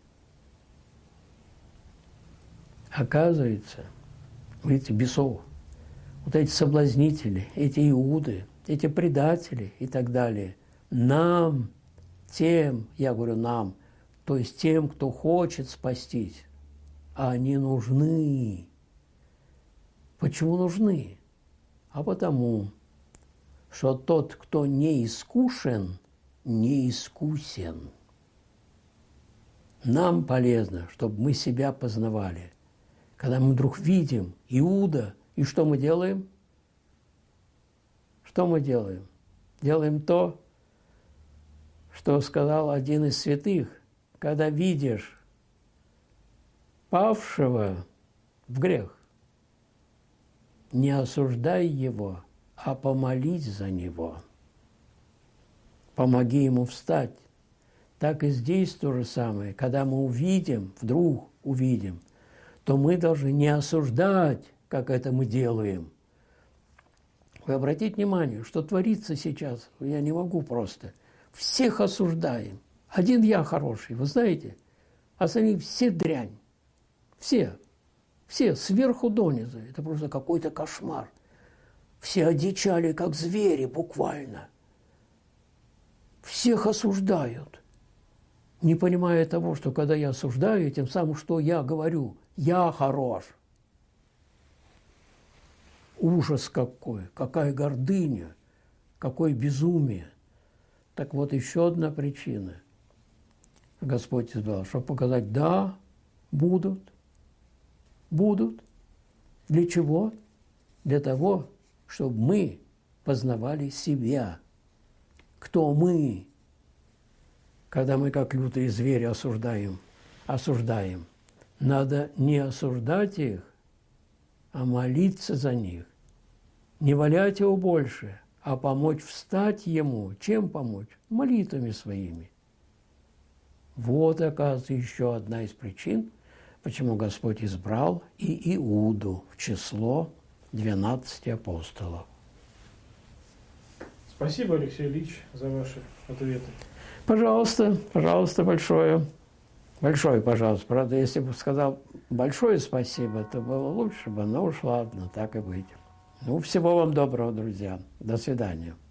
Оказывается, видите, бесов, вот эти соблазнители, эти иуды, эти предатели и так далее, нам, тем, я говорю нам, то есть тем, кто хочет спастись, они нужны. Почему нужны? А потому, что тот, кто не искушен, не искусен. Нам полезно, чтобы мы себя познавали. Когда мы вдруг видим Иуда, и что мы делаем? Что мы делаем? Делаем то, что сказал один из святых, когда видишь павшего в грех, не осуждай его, а помолись за него. Помоги ему встать. Так и здесь то же самое. Когда мы увидим, вдруг увидим, то мы должны не осуждать, как это мы делаем. Вы обратите внимание, что творится сейчас, я не могу просто. Всех осуждаем. Один я хороший, вы знаете, а остальные все дрянь. Все. Все, сверху донизу. Это просто какой-то кошмар. Все одичали, как звери, буквально. Всех осуждают. Не понимая того, что когда я осуждаю, тем самым, что я говорю, я хорош. Ужас какой, какая гордыня, какое безумие. Так вот, еще одна причина. Господь избрал, чтобы показать, да, будут, будут. Для чего? Для того, чтобы мы познавали себя. Кто мы? Когда мы, как лютые звери, осуждаем, осуждаем. Надо не осуждать их, а молиться за них. Не валять его больше, а помочь встать ему. Чем помочь? Молитвами своими. Вот, оказывается, еще одна из причин, почему Господь избрал и Иуду в число двенадцати апостолов. Спасибо, Алексей Ильич, за ваши ответы. Пожалуйста, пожалуйста, большое. Большое, пожалуйста. Правда, если бы сказал большое спасибо, то было лучше бы, но уж ладно, так и быть. Ну, всего вам доброго, друзья. До свидания.